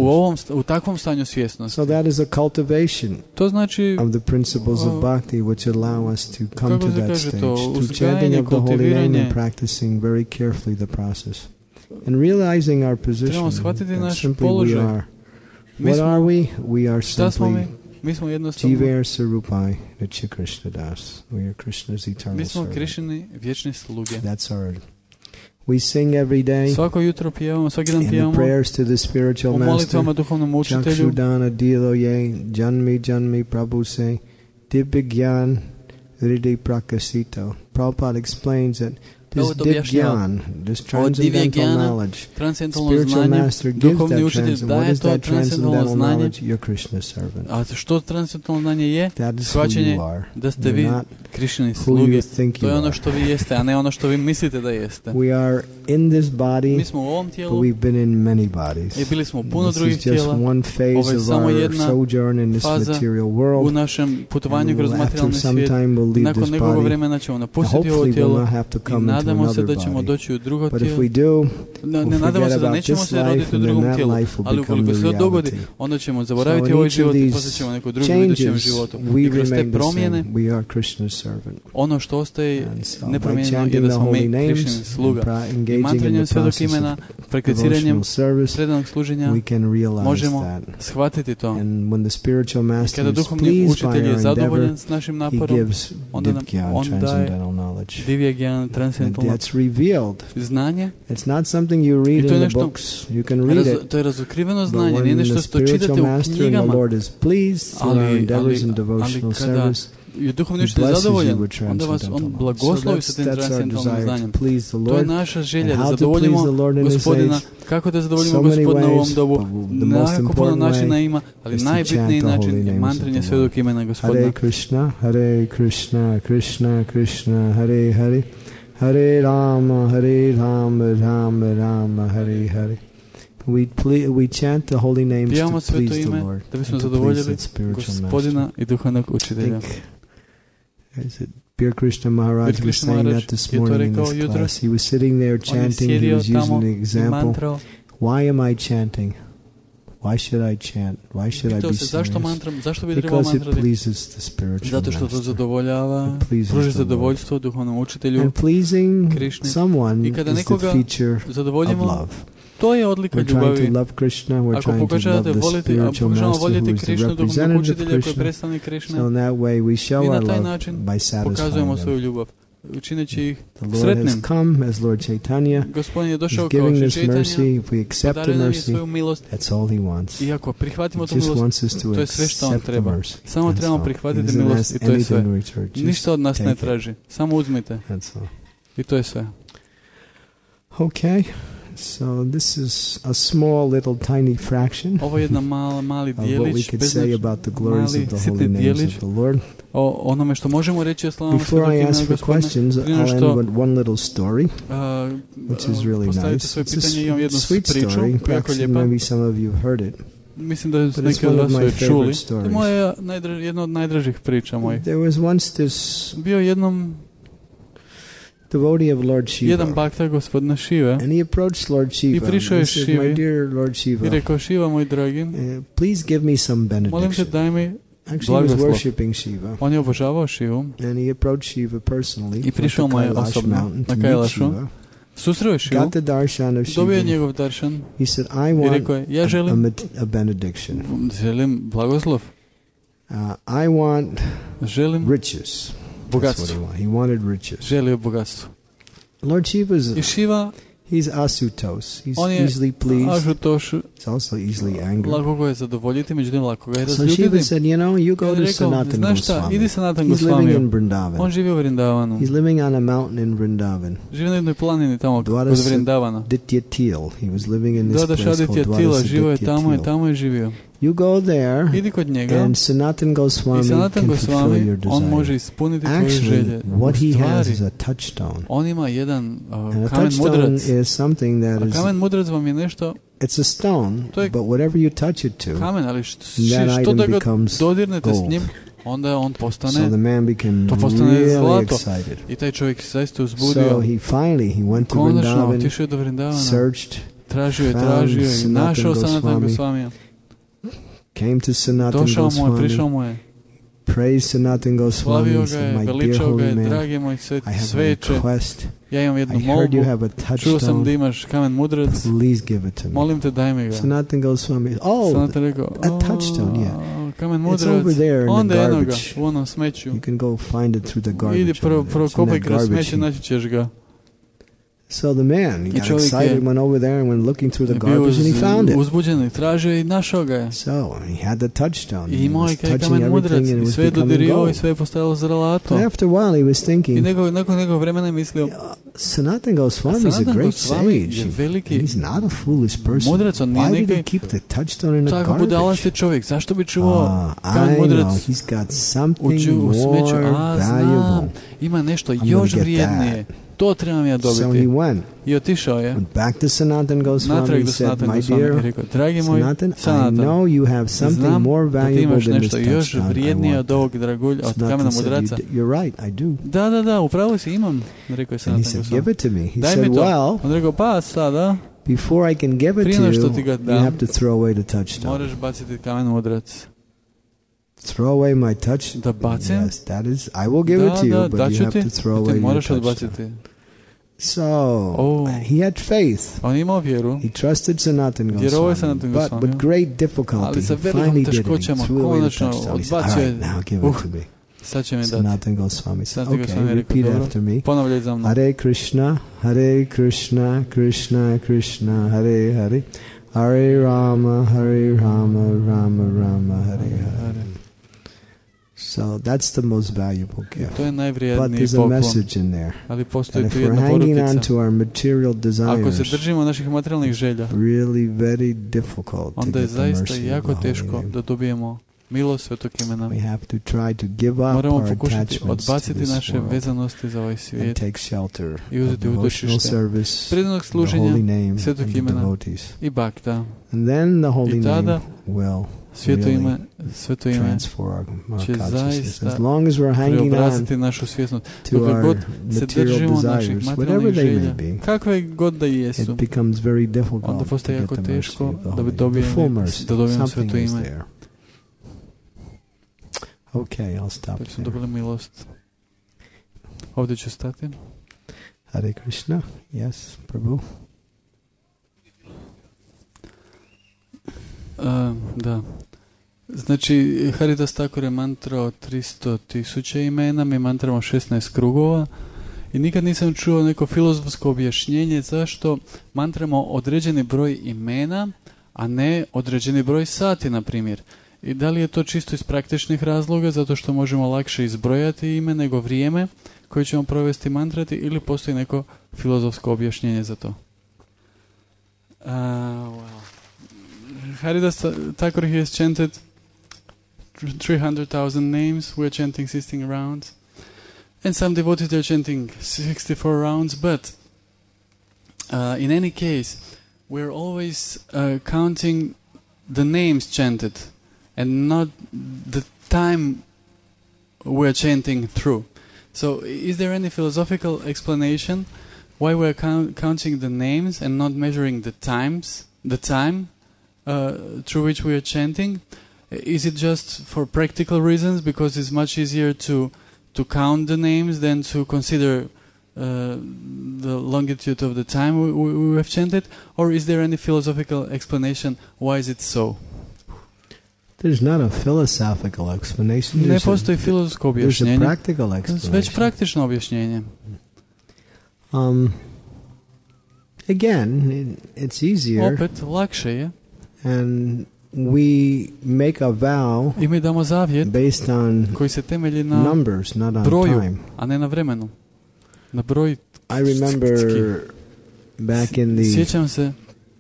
So that is a cultivation of the principles of bhakti which allow us to come to that stage, through chanting of the holy name and practicing very carefully the process. And realizing our position, that simply we are. What are we? We are simply Jiver Sarupai Nitya Krishna Das. We are Krishna's eternal servant. That's our. We sing every day in the prayers to the spiritual master. Chakshudana Diloye Janmi Janmi Prabhu say Dibhigyan Hriday Prakasito. Prabhupada explains that this Dibhyan, this transcendental knowledge, spiritual master gives that transcendental. What is that transcendental knowledge? You're Krishna's servant. That is who you are. You're not who you think you are. We are in this body, but we've been in many bodies. This is just one phase of our sojourn in this material world. And after some time we'll leave this body. Hopefully we'll not have to come into another body. But if we do, we'll forget about this life, and then that life will become the reality. So in each of these changes, we remain the same. We are Krishna's servant. And so by chanting the holy names and engaging in the process of devotional service, we can realize that. And when the spiritual master is pleased by our endeavor, he gives Dibhyan, transcendental knowledge. And that's revealed. It's not something you read in the books. You can read it. But when the spiritual master and the Lord is pleased through our endeavors in devotional service, He blesses you with transcendental knowledge. So that's our desire to please the Lord. And how to please the Lord in this age? So many ways, but the most important way is to chant the holy names of the Lord. Hare Krishna, Hare Krishna, Krishna Krishna, Hare Hare, Hare Rama, Rama Rama, Hare Hare. We chant the holy names to please the Lord and to please the spiritual master. Is it Pir Krishna Maharaj was saying that this morning in this class. He was sitting there chanting. He was using the example. Why am I chanting? Why should I chant? Why should I be serious? Because it pleases the spiritual master. It pleases the Lord. And pleasing someone is the feature of love. We're trying to love Krishna, we're trying to love the spiritual master who is the representative of Krishna. So in that way we show our love by satisfying them. čineći ih The Lord sretnim. has come as Lord Chaitanya. Gospodin je došao He's kao giving us Chaitanya, mercy. If we accept the podario nam je mercy, svoju milost. that's all He wants. I ako prihvatimo tu He just milost, wants us to to je sve što on accept the treba. mercy. Samo That's trebamo all. prihvatiti He doesn't milost i ask to je sve. anything in return. Just Ništa od nas ne take it. traži. Samo uzmite. That's all. I to je sve. Okay, so this is a small little tiny fraction Ovo je jedna mali of what we dijelić, could say about the glories of the holy names of the Lord. o onome što možemo reći o slavama Before Svetog I imena ask for Gospodina. questions, Prije nego I'll end što with one little story, which is really postavite nice. svoje It's pitanje, imam a jednu sweet priču, story. jako Perhaps lijepa. maybe some of you have heard it. Mislim da But it's neki od one of vas su my je čuli. favorite To je stories. moja jedna od najdražih priča mojih. There was once this Bio jednom devotee of Lord jedan Shiva, bakta gospodina Šive and he approached Lord Shiva. i prišao je He said, Šivi "My dear Lord i Shiva, rekao: Šiva, moj dragi, please give me some molim te, benediction." daj mi Actually, he was blagoslov. worshipping Shiva, On je obožavao Šivu and he approached Shiva personally. i prišao mu je went to Kailash osobno mountain to na meet Kailašu, Shiva. susreo je Šivu, Got the darshan of dobio je Shiva. njegov daršan He said, "I i want rekao je: ja želim a benediction. želim blagoslov, I want želim riches." That's what bogatstvo, he wanted. He wanted riches. želio bogatstvo. Lord Shiva is I Šiva, he's asutos. He's on je easily pleased. ažutoš, He's also easily angry. lako ga je zadovoljiti, međutim lako ga je So Shiva razljutiti. said, you go I to rekao: Sanatan znaš šta, Goswami. idi Sanatan He's living Goswamiju. in Vrindavan. On živi u Vrindavanu. He's living on a mountain in Vrindavan. Živi na jednoj planini tamo kod Dvadesat Vrindavana. Dityatil. He was living in this place Dvadašadit called je tila, Dvadasa živo je tamo i Dityatil. tamo je živio. You go there, Idi kod njega and Sanatan i Goswami Sanatan can fulfill Goswami, your on može desire. ispuniti tvoje Actually, želje. what he U has stvari, is a touchstone. on ima jedan And a kamen touchstone mudrac. is something that A is, kamen mudrac vam je nešto, it's a stone, To je but whatever you touch it to, kamen, ali that što item da ga becomes dodirnete s gold. njim, onda on So postane, the man became to postane really zlato. excited. I taj čovjek se zaista So uzbudio. he went to Konačno Vrindavan, otišao do Vrindavana, searched, tražio je found i Sanatan našao Sanatan Goswami, Goswamija. came to Sanatan Došao mu je, prišao Goswami, mu je, praised Sanatan Goswami, slavio he ga said, je, "My dear veličao ga je, holy man, dragi moj I have a sveče, request. ja imam jednu I heard you molbu, have a čuo sam da touchstone. imaš kamen mudrac, Please give it to me." molim te daj mi ga. Sanatan Goswami, Sanatan rekao: a touchstone, kamen it's mudrac, over there in the onda eno ga garbage. u onom smeću. You can go find it through the garbage. Idi over there. It's in prokopaj that kroz garbage smeće, heap. naći ćeš ga. So the man, he I got čovjek je excited, went over there and went looking through the Bio garbage and he found it. uzbuđen i tražio i našao ga je. So he had the touchstone. I He imao was je kaj touching kamen mudrac everything and i it was sve je becoming dodirivao i gold. sve je postajalo zrelato. But after a while he was I thinking, nakon nekog vremena je mislio: Sanatan Goswami is a Sanatan great Goswami sage. je veliki He's not a foolish person. mudrac, on nije Why did he neki keep the touchstone in the tako garbage? budalasti čovjek. Zašto bi čuvao I kamen know, mudrac he's got something u smeću? more Znam, valuable. ima nešto gonna još get vrijednije. To trebam ja So he dobiti. went I otišao je back to Sanatan Goswami. natrag He do said, Sanatan "My Goswami i dear rekao: dragi moj Sanatan, I Sanatan, know you have something znam more da ti valuable imaš than this nešto još touchstone. I vrijednije want od that." ovog dragulja, od kamena Sanatan said, mudraca. "You're right, I do." Da, upravo si, imam, rekao je And he Sanatan said, Goswami. "Give it to me." He Daj said, mi to. "Well, On rekao: pa sada before I can give it Prije to nego što you, ti ga you dam, have to throw away the touchstone." moraš baciti kamen mudrac. Throw away my touch. Da bacim? Yes, that is. I will give it to you, but you daću have ti, to throw a away ti your moraš touchstone. odbaciti. So Oh. he had faith. On je imao vjeru, He trusted Sanatan Vjerovao je Goswami, Sanatan but Goswami. with great difficulty, Ali sa he velikom finally did it. He teškoćama threw away the konačno touchstone. He said, "All odbacio je. right, now give it to me." sad će mi dati. Sanatan Goswami said, Sanatan Goswami "Okay, je rekao: repeat dobro, after me. ponavljaj za mnom. Hare Krishna, Hare Krishna, Krishna Krishna, Hare Hare, Hare Rama, Hare Rama, Rama Rama, Hare Hare." So that's the most valuable gift. To je But najvrijedniji there's a poklon. message in there. Ali And postoji if tu we're jedna hanging on porukica. to our material Ako se desires, držimo naših materijalnih želja, really very difficult to onda je get the zaista mercy of jako the holy teško name. da dobijemo milost Svetog imena. We have to try to give up Moramo our pokušati attachments to odbaciti this naše world vezanosti za ovaj and svijet take shelter i of uzeti devotional utočište service, prednog the služenja holy name, Svetog and the imena devotees. i bakta. And then the holy I tada name will Sveto ime transform our će consciousness. zaista As long as we're hanging on preobraziti našu svjesnost. to Dokle our god se material držimo naših desires, whatever materijalnih they may želja, be, kakve god da jesu, it becomes very onda difficult to postaje get jako the mercy teško of the da bi holy name. The full mercy. da dobijemo Something Sveto is ime. there. Okay, I'll stop Da smo there. dobili milost. Ovdje ću stati. Hare Krishna. Yes, Prabhu. Da. Znači, Haridas Thakur je mantrao 300,000 imena, mi mantramo 16 krugova I nikad nisam čuo neko filozofsko objašnjenje zašto mantramo određeni broj imena, a ne određeni broj sati, na primjer. I da li je to čisto iz praktičnih razloga, zato što možemo lakše izbrojati ime nego vrijeme koje ćemo provesti mantrati, ili postoji neko filozofsko objašnjenje za to? Haridas Thakur has chanted 300,000 names. We are chanting 16 rounds. And some devotees are chanting 64 rounds. But in any case, we are always counting the names chanted and not the time we are chanting through. So is there any philosophical explanation why we are counting the names and not measuring the time through which we are chanting? Is it just for practical reasons, because it's much easier to count the names than to consider the longitude of the time we have chanted? Or is there any philosophical explanation why is it so? There's not a philosophical explanation. Ne postoji filozofsko objašnjenje. There's a practical explanation. Već praktično objašnjenje. Again, it's easier. Opet, lakše je. And we make a vow I mi damo zavjet based on koji se temelji na numbers, not on broju, time. a ne na vremenu. Na broj. I remember back in the... Sjećam se.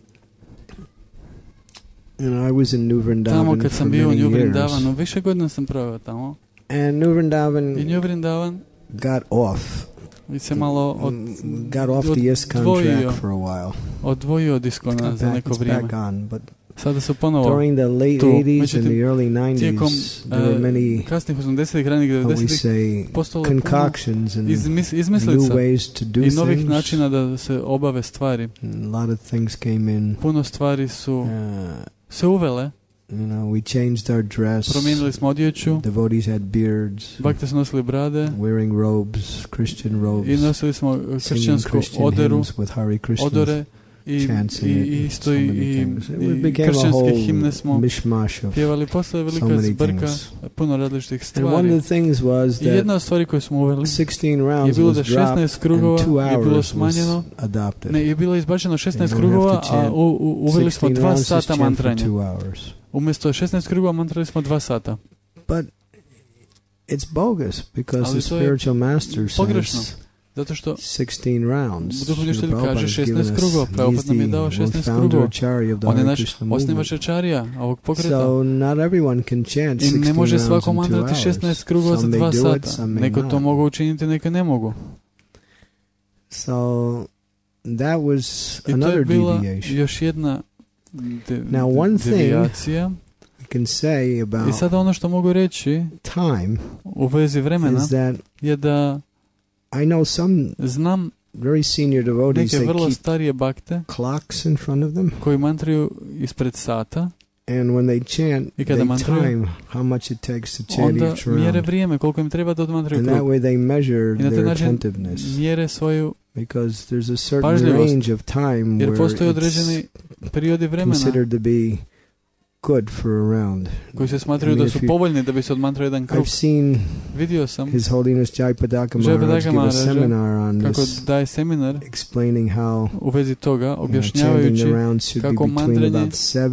You know, I was in New Vrindavan tamo kad for sam bio u many New years. Vrindavanu, više godina sam proveo tamo. And New Vrindavan got off. I se malo got off the ISKCON track for a while. Odvojio od ISKCONa za neko vrijeme. Back on, but sada su ponovo during the late tu. 80s and the early 90s, there were many, kasnih 80-ih, ranih 90-ih concoctions and izmislica new ways to do i novih things. načina da se obave stvari. And a lot of things came in. Puno stvari su se uvele. You know, we changed our dress. Promijenili smo odjeću. Devotees had beards. Bakte su nosili brade. Wearing robes, Christian robes. I nosili smo kršćansku oderu, odore. I isto i kršćanske himne smo pjevali. Postoje velika zbrka, puno različitih stvari. I jedna od stvari koju smo uveli je bilo da 16 krugova je bilo smanjeno. Ne, je bilo izbačeno 16 krugova, a uveli smo 2 sata mantranja. Umjesto 16 krugova mantrali smo 2 sata. But it's bogus because the spiritual master says zato što 16 rounds. Duhovni učitelj kaže 16 krugova. Prabhupada nam je dao 16 krugova. On je naš osnivač Acharya ovog pokreta. So not everyone can chant 16 I ne može svako rounds in 2 mantrati 16 krugova za 2 sata. Neko to mogu učiniti, neka ne mogu. So that was another deviation. Još jedna Now one devijacija. Thing can say about I sada ono što mogu reći time u vezi vremena je da I know some znam very senior devotees, neke vrlo they starije bakte clocks in front of them, koji mantraju ispred sata. And when they chant, they time how much it takes to chant each round. Mjere vrijeme, koliko im treba da odmantraju krug. And that way they measure their attentiveness. Mjere svoju because there's a certain range of time jer postoji određeni periodi vremena considered to be good for a round. Koji se smatraju da su povoljni da bi se odmantrao jedan krug. Vidio sam His Holiness Jayapataka Maharaj give a seminar on this, kako daje seminar explaining how u vezi toga, objašnjavajući kako mantranje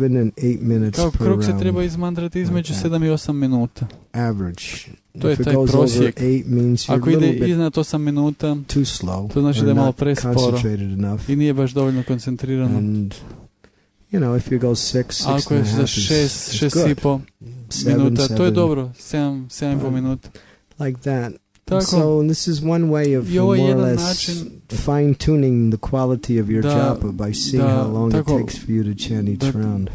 kao krug se treba izmantrati između 7 i 8 minuta. Average. To je taj prosjek. Ako ide iznad 8 minuta, to znači da je malo presporo i nije baš dovoljno koncentrirano. You know, if you go 6 ako je za 6,5 minuta, to je dobro, 7,5 minuta. Like that. Tako, so this is one way of more or less fine-tuning the quality of your japa by seeing how long it takes for you to chant each round.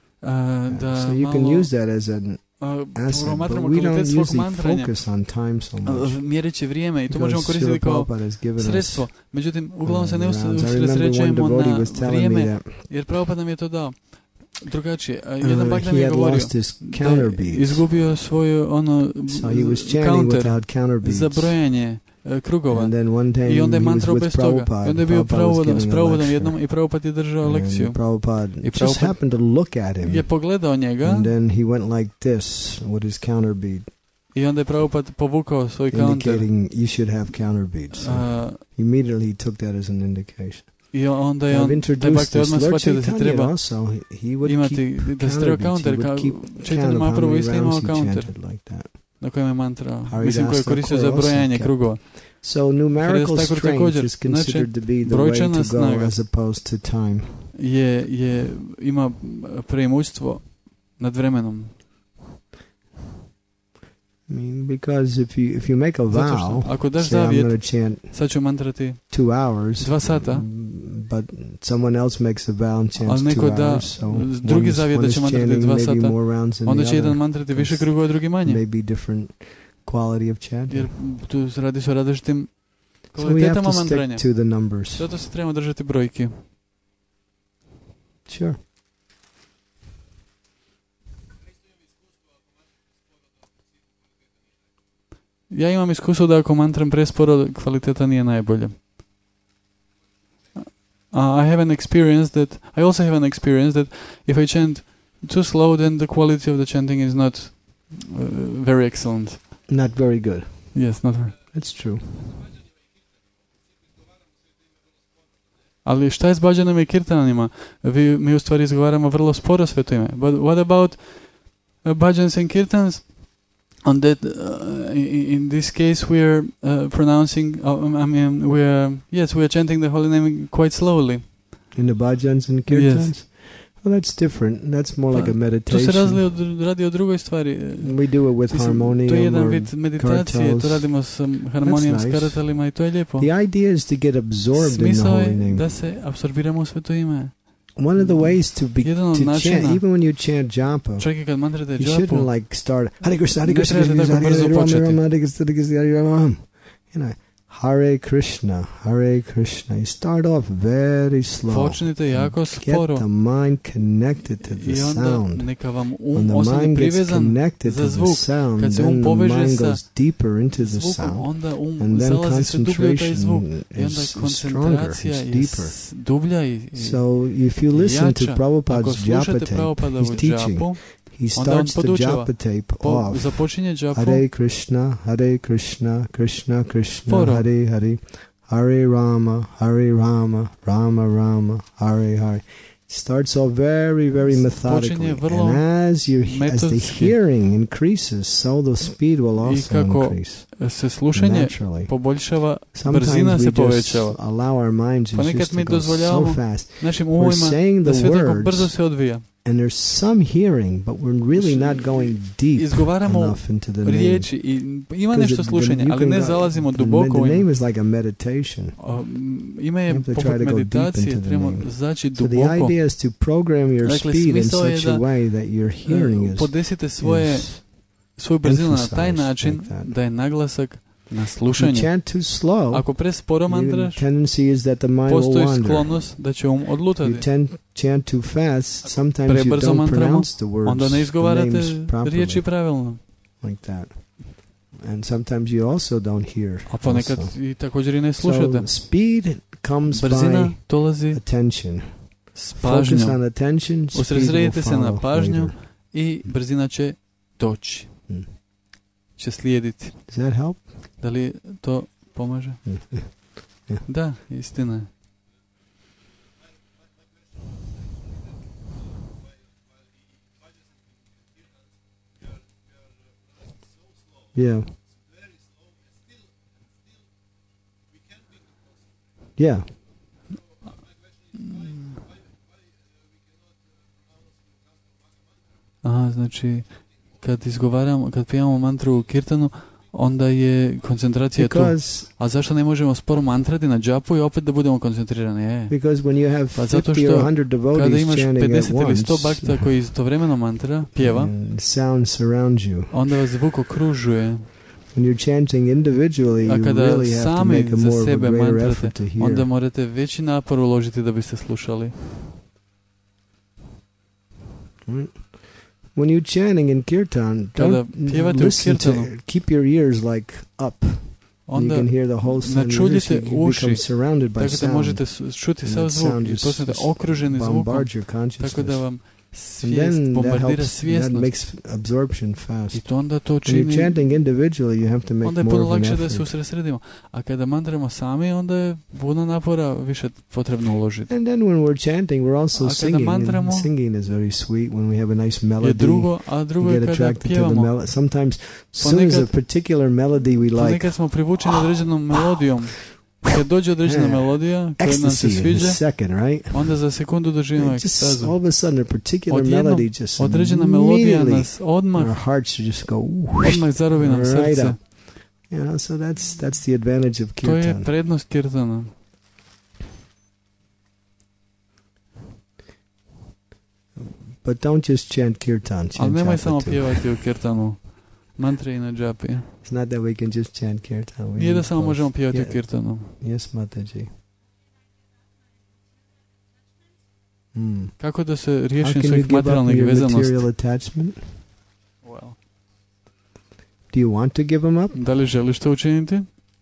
So you can use that as an asset, but we don't usually focus on time so much. Mjereći vrijeme i to možemo koristiti kao sredstvo. Međutim, uglavnom se ne usredsređujemo na vrijeme, jer Prabhupada nam je to dao. Drugačije. Jedan bak nam je govorio da je izgubio svoju counter za brojanje krugova. I onda je mantrao bez toga. I onda je bio s Prabhupadom jednom i Prabhupada je držao lekciju. I Prabhupada je pogledao njega I onda je Prabhupada povukao svoj counter. Indicating you should have counter beats. Immediately he took that as an indication. I onda je taj bhakti odmah shvatio da se treba imati, da se treba counter. Chaitanya Mahaprabhu isto imao counter. Na kojem je mantra, mislim koji je koristio za brojanje krugova. So numerical strength is considered to be the way to go as opposed to time. Ima preimущstvo nad vremenom. I mean, because if you make a vow, ako daš zavjet, sad ću mantrati 2 hours, 2 sata, but someone else makes a vow and chants 2 hours, so drugi zavjet da će mantrati 2 sata, onda će jedan mantrati više krugova, drugi manje. Maybe different quality of chanting. Jer tu radi se o različitim kvalitetama mantranja. So we have to stick to the numbers. Zato se trebamo držati brojki. Sure. Ja imam iskustvo da ako mantram presporo, kvaliteta nije najbolja. I also have an experience that if I chant too slow, then the quality of the chanting is not very excellent. Not very good. Yes, not very. That's true. Ali šta je s bhajanama i kirtanima? Mi u stvari izgovaramo vrlo sporo sveto ime. But what about bhajans and kirtans? On that, in this case, we are pronouncing. We are chanting the holy name quite slowly. In the bhajans and kirtans. Yes. Well, that's different. That's more like a meditation. To se radi o drugoj stvari. We do it with harmonium. To je jedan vid meditacije. To radimo s harmonijom, s karatalima i to je lijepo. The idea is to get absorbed in the holy name. Smisao je da se apsorbiramo u sveto ime. One of the ways to chant, even when you chant japa, you shouldn't like start Hare Krishna, Hare Krishna, Hare Krishna, you know, Hare Krishna, Hare Krishna. You start off very slow. Get the mind connected to the sound. When the mind gets connected to the sound, then the mind goes deeper into the sound, and then concentration is stronger, is deeper. So if you listen to Prabhupada's japa tape, he's teaching. He starts the japa tape off. Hare Krishna, Hare Krishna, Krishna Krishna, Hare Hare, Hare Rama, Rama Rama, Hare Hare. Starts off very, very methodically, and as the hearing increases, so the speed will also increase. Naturally. Sometimes we just allow our minds just to go so fast. We're saying the words, and there's some hearing, but we're really not going deep enough into the name. Ima nešto slušanja, ali ne zalazimo duboko. The name is like a meditation. Ima je poput meditacije, trebamo zaći duboko. So the idea is to program your speed in such a way that your hearing is podesite svoju brzinu na taj način da je naglasak na slušanje. Ako presporo mantraš, postoji sklonost da će odlutati. Prebrzo mantramo, onda ne izgovarate riječi pravilno. And sometimes you also don't hear. A ponekad i također i ne slušate. So speed comes Brzina dolazi attention. S pažnjom. Focus on attention, usredsredite se na pažnju i brzina će doći. Će slijediti. Does that help? Da li to pomaže? Da, istina je. Yeah. Yeah. Aha, znači kad pijamo mantru u kirtanu, onda je koncentracija tu. A zašto ne možemo sporo mantrati na džapu i opet da budemo koncentrirani? Pa zato što kada imaš 50 ili 100 bhakta koji istovremeno mantra, pjeva, onda vas zvuk okružuje. A kada sami za sebe mantrate, onda morate veći napor uložiti da biste slušali. When you're chanting in kirtan, don't listen to, keep your ears like up. You can hear the whole sound. Načuljite uši, surrounded by tako da možete čuti sav zvuk i postanete okruženi zvukom, tako da vam svijest, bombardira svjesnost. That makes absorption fast. I to onda to čini. When you're chanting individually, you have to make onda je more puno of an lakše effort. da se usredsredimo. A kada mantramo sami, onda je puno napora više potrebno uložiti. And then when we're chanting, we're also singing. Mantramo, and singing is very sweet when we have a nice melody. A drugo je kada pjevamo. Sometimes, soon as a particular melody we like. Ponekad smo privučeni određenom melodijom. Kad dođe određena melodija koja nam se sviđa, onda za sekundu doživimo ekstazu. Određena melodija nas odmah zarobi nam srce. So that's the advantage of kirtan. To je prednost kirtana. But don't just chant kirtan. Ali nemoj samo pjevati u kirtanu. Mantre i na džapi. It's not that we can just chant kirtan. Nije da samo možemo pjevati u kirtanu. Yes, Mataji. Kako da se riješim svojih materijalnih vezanosti? Well. Do you want to give them up? Da li želiš to učiniti?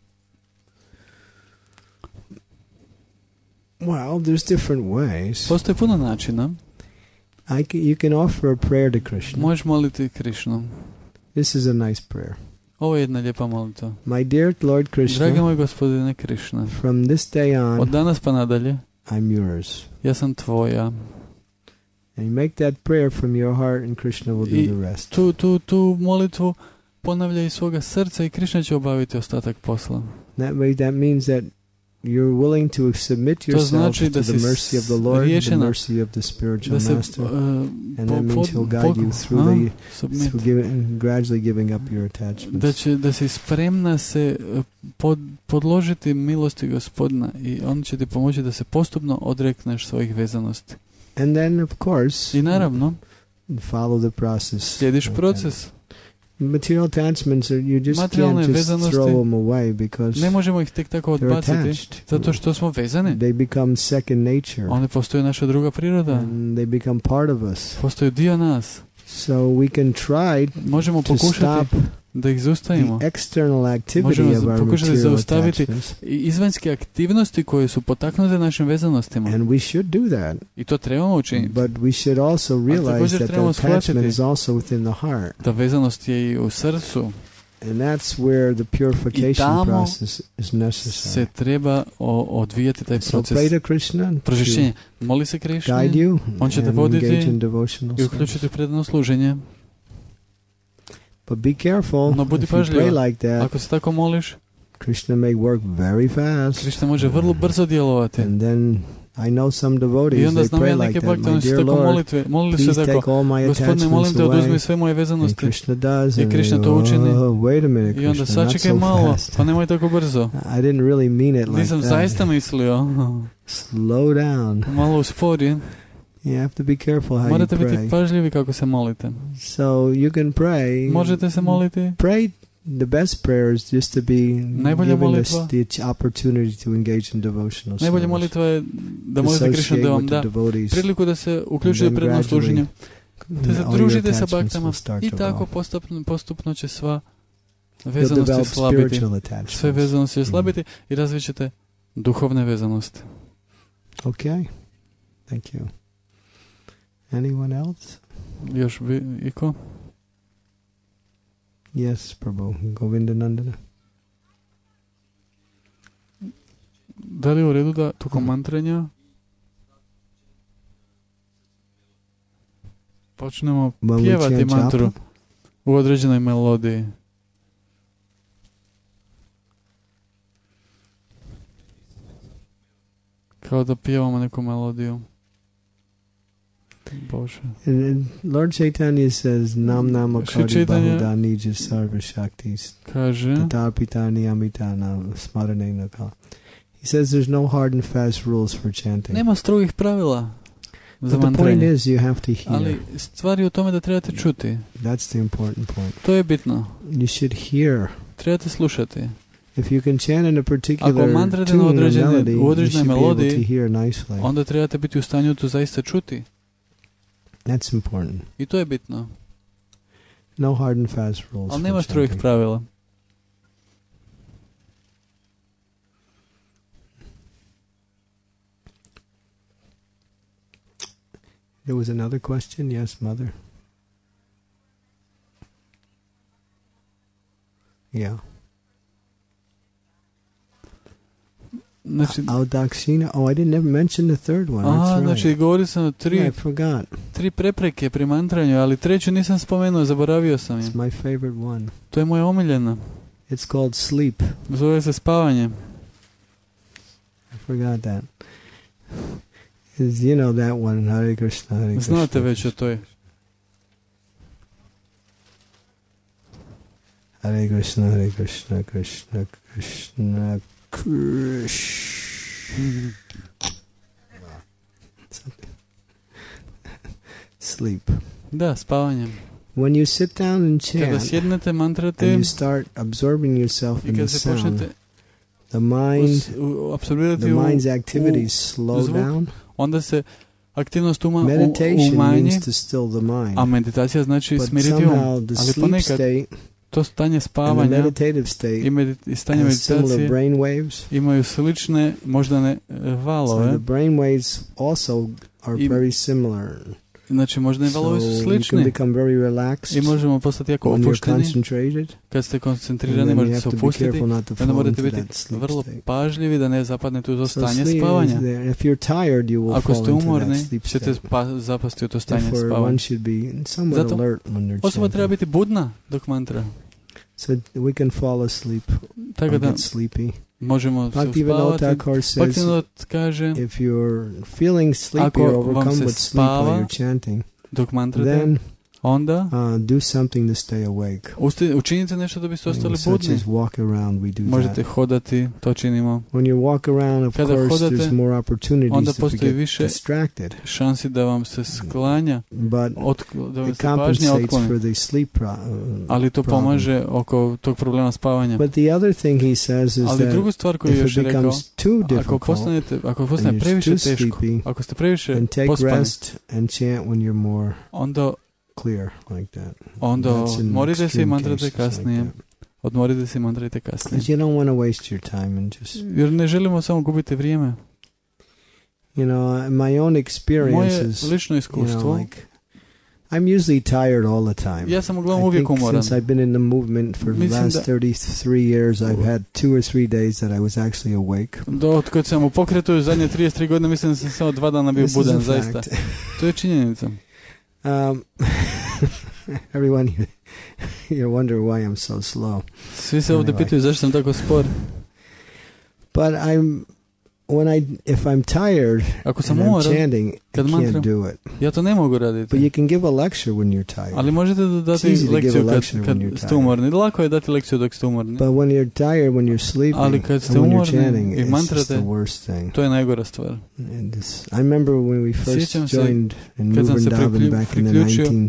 Well, there's different ways. Postoje puno načina. You can offer a prayer to Krishna. Možeš moliti Krishnu. This is a nice prayer. Ovo je jedna lijepa molitva. My dear Lord Krishna, dragi moj gospodine Krishna, from this day on, od danas pa nadalje, I'm yours. Ja sam tvoja. And you make that prayer from your heart and Krishna will do the rest. Tu molitvu ponavlja iz svoga srca i Krishna će obaviti ostatak posla. That means that you're willing to submit yourself to the mercy of the Lord, the mercy of the spiritual master, and that means he'll guide you through gradually giving up your attachments. Da si spremna se podložiti milosti Gospodina i on će ti pomoći da se postupno odrekneš svojih vezanosti. And then, of course, i naravno, follow the process. Slijediš proces. Material attachments you just can't just throw them away because ne možemo ih tek tako odbaciti zato što smo vezani. They become second nature. One postaju naša druga priroda. And they become part of us. Postaju dio nas. So we can try možemo pokušati da ih zaustavimo. Možemo pokušati zaustaviti izvanjske aktivnosti koje su potaknute našim vezanostima. And we should do that. I to trebamo učiniti. But we should also realize that the attachment is also within the heart. Da vezanost je i u srcu. And that's where the purification process is necessary. Se treba odvijati taj proces. So pray to Krishna. Pročišćenje. Moli se Krishni. Guide you. On će te voditi i uključiti u predano služenje. But be careful. No budi pažljiv. Ako se tako moliš, Krishna may work very fast. Krishna može vrlo brzo djelovati. And then I know some devotees, they pray like that. My dear Lord, please take all my attachments away. And Krishna does. I Krishna to učini. Wait a minute, Krishna, not so fast. Pa nemoj tako brzo. I didn't really mean it like Nisam that. zaista mislio. Slow down. Malo uspori. You have to be careful how Morate you pray. biti pažljivi kako se molite. So you can pray. Možete se moliti. Pray. The best prayer is just to be given us the opportunity to engage in devotional service. Najbolja molitva je da molite Krishna da vam da priliku da se uključite u predano služenje, da se družite sa baktama i tako postupno će sva vezanosti slabiti. Sve vezanosti će slabiti i razvit ćete duhovne vezanosti. Okay. Thank you. Anyone else? Još iko? Yes, Prabhu. Govindanandana. Da li je u redu da tokom mantrenja počnemo pjevati mantru u određenoj melodiji? Kao da pjevamo neku melodiju. Bože. And Lord Chaitanya says, Nam Nama Kari Bahuda Nija Sarva Shaktis Tatapitani Amitana Smarane Nakala. He says there's no hard and fast rules for chanting. Nema strogih pravila za mantrenje. But the point is you have to hear. Ali stvar je u tome da trebate čuti. That's the important point. To je bitno. You should hear. Trebate slušati. If you can chant in a particular tune or melody, you should be able to hear nicely. Onda trebate biti u stanju to zaista čuti. That's important. I to je bitno. No hard and fast rules. Ali nema strogih pravila. There was another question. Yes, Mother. Yeah. Znači, Audakshina. Oh, I didn't ever mention the third one. That's right. Znači, govorio sam o I forgot. 3 prepreke pri mantranju, ali treću nisam spomenuo, zaboravio sam je. It's my favorite one. To je moja omiljena. It's called sleep. Zove se spavanje. I forgot that. You know that one, Hare Krishna, Hare Krishna. Znate već o toj. Hare Krishna, Hare Krishna, Krishna Krishna, Krishna. Sleep. Da, spavanje. When you sit down and chant, kada sjednete mantrate, and you start absorbing yourself in the sound, the mind's activities slow down. Onda se aktivnost uma Meditation umanji, means to still the mind. A meditacija znači smiriti um. Ali ponekad to stanje spavanja i stanje meditacije imaju slične moždane valove. So the brain waves also are very similar. Znači moždane valovi su slični. I možemo postati jako opušteni. Kad ste koncentrirani možete se opustiti. Onda morate biti vrlo pažljivi da ne zapadnete u to stanje spavanja. Ako ste umorni, ćete zapasti u to stanje spavanja. Zato osoba treba biti budna dok mantra. So we can fall asleep or get sleepy. Možemo se uspavati. Bhaktivinoda kaže, if you're feeling sleepy or overcome with sleep while you're chanting, dok mantrate, then onda do something to stay awake. Učinite nešto da biste ostali budni. Walk around, we do možete hodati, to činimo. When you walk around, of kada course, hodate, there's more opportunities to get više distracted. Šansi da vam se sklanja, but da vam se pažnja otkloni. For the sleep ali to pomaže oko tog problema spavanja. But the other thing he says is ali drugu stvar koju još je rekao, ako postane previše teško, ako ste previše pospani, onda clear like that. Onda odmorite se i mantrate kasnije. Odmorite se i mantrate kasnije. You don't want to waste your time and just. Jer ne želimo samo gubiti vrijeme. You know, my own experience is. Moje lično iskustvo. I'm usually tired all the time. Ja sam uglavnom uvijek umoran. Since I've been in the movement for the last 33 years, I've had 2 or 3 days that I was actually awake. Od kad sam u pokretu zadnje 33 godine, mislim da sam samo 2 dana bio budan, zaista. To je činjenica. Everyone, you wonder why I'm so slow. Svi se ovdje pitaju zašto sam tako spor. But if I'm tired ako sam and umoran, I'm chanting, I can't do it. Ja to ne mogu raditi. But you can give a lecture when you're tired. Ali možete dati lekciju kad ste umorni. Lako je dati lekciju dok ste umorni. But when you're tired, when you're sleeping, ali kad ste umorni i mantrate, to je najgora stvar. I remember when we first joined in Vrindavan back in the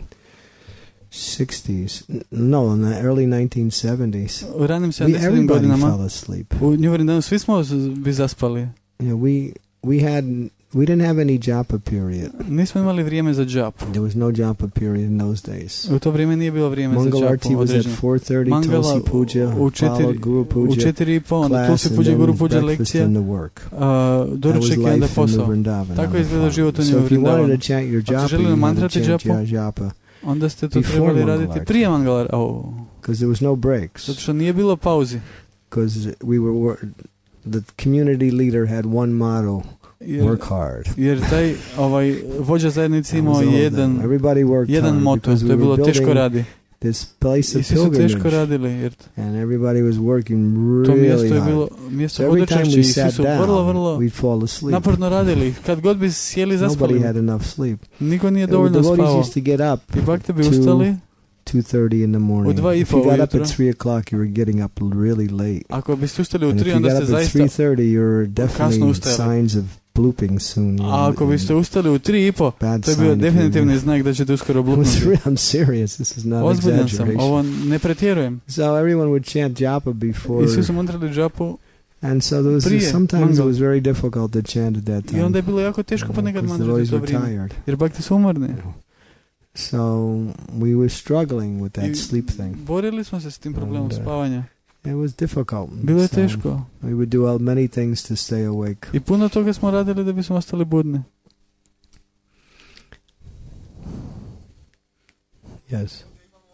1960s. No, in the early 1970s. U ranim 70-im godinama fell asleep. U New Vrindavanu svi smo zaspali. Yeah, we didn't have any japa period. Nismo imali vrijeme za jap. There was no japa period in those days. U to vrijeme nije bilo vrijeme za jap. Mangalarti was at 4:30, Tulsi puja, followed Guru puja, u 4:30, onda Tulsi puja, Guru puja, lekcija, doručak i onda posao. Tako je izgledao život u New Vrindavanu. Ako želili mantrati japu, onda ste to trebali raditi prije Mangalar. Because there was no breaks. Zato što nije bilo pauzi. Because the community leader had one motto. Work hard. Jer taj vođa zajednice imao jedan moto, to je bilo teško radi. This place of pilgrimage. And everybody was working really hard. So every time we sat down, we'd fall asleep. Naporno radili. Kad god bi sjeli zaspali. Nobody had enough sleep. Niko nije dovoljno spavao. The devotees used to get up. I bak bi ustali 2:30 in the morning. If you got up at 3 o'clock, you were getting up really late. Ako biste ustali u 3, onda ste zaista kasno ustali. If you got up at 3:30, you're definitely signs of blooping soon. A ako biste ustali u 3:30, to je bio definitivni znak da ćete uskoro blupnuti. I'm serious, this is not exaggeration. Ovo ne pretjerujem. So everyone would chant japa before. I svi su mantrali japu. And so sometimes it was very difficult to chant at that time. I onda je bilo jako teško ponekad mantrati to vrijeme. Jer bhakti su umorni. So we were struggling with that sleep thing. Borili smo se s tim problemom spavanja. It was difficult. Bilo je teško. We would do many things to stay awake. I puno toga smo radili da bismo ostali budni. Yes.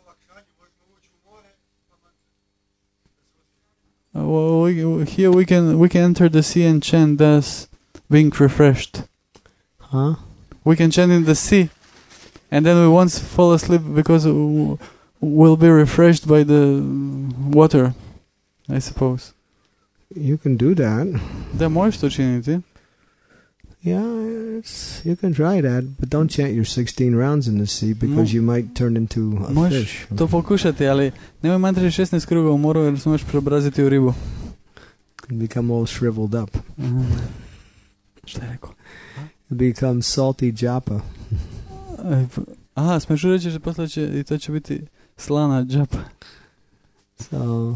Here we can enter the sea and chant, thus being refreshed. Huh? We can chant in the sea, and then we won't fall asleep because we'll be refreshed by the water, I suppose. You can do that. Da, možeš to činiti. Yeah, you can try that, but don't chant your 16 rounds in the sea because you might turn into a možeš fish. To pokušati, ali nemoj mantrati 16 kruga u moru jer se možeš preobraziti u ribu. Become all shriveled up. Šta je rekao? Become salty japa. Aha, smešu reći že posle će, i to će biti slana džapa. So,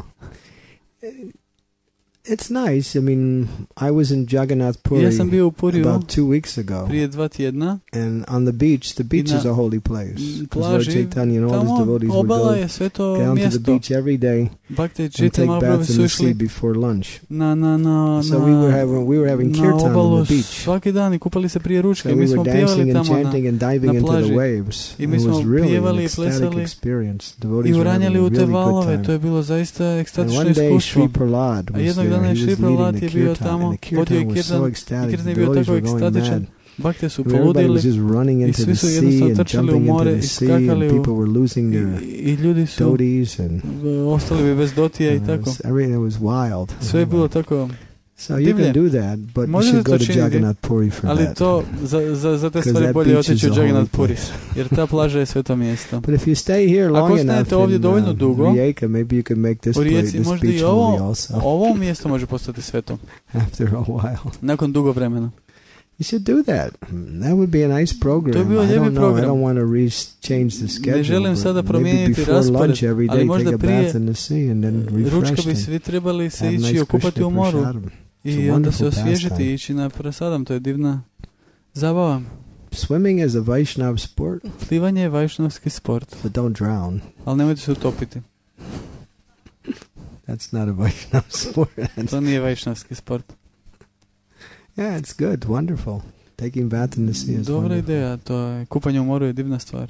it's nice. I mean, I was in Jagannath Puri about 2 weeks ago. Prije 2 tjedna. And on the beach is a holy place. Because Lord Chaitanya and all his devotees would go down to the beach every day and take baths in the sea before lunch. So we were having kirtan on the beach. Svaki dan i kupali se prije ručka. So we were dancing and chanting and diving into the waves. It was really an ecstatic experience. Devotees were having a really good time. To je bilo zaista ekstatično iskustvo. And one day Sri Prahlad was there. He was leading the kirtan, and the kirtan was so ecstatic. The devotees were going mad. Bakte su Everybody poludili was just running into the sea and jumping into the sea, and people were losing their doties and ostali bi bez dotija i tako. Everything was wild. Sve je bilo tako. So you can do that, but you should go to Jagannath Puri for ali that. To za te stvari bolje otići u Jagannath Puri, jer ta plaža je sveto mjesto. But if you stay here long enough in Rijeka, maybe you can make this beach holy also. Ovo mjesto može postati sveto. After a while. Nakon dugo vremena. You should do that. That would be a nice program. I don't know. I don't want to change the schedule. Ne želim sada promijeniti raspored, ali možda prije ručka bi svi trebali se ići okupati u moru i onda se osvježiti i ići na prasadam. To je divna zabava. Swimming is a Vaishnav sport. Plivanje je vajšnavski sport. But don't drown. Ali nemojte se utopiti. That's not a Vaishnav sport. To nije vajšnavski sport. Yeah, it's good, wonderful. Taking bath in the sea is dobra wonderful. Ideja, to je kupanje u moru je divna stvar.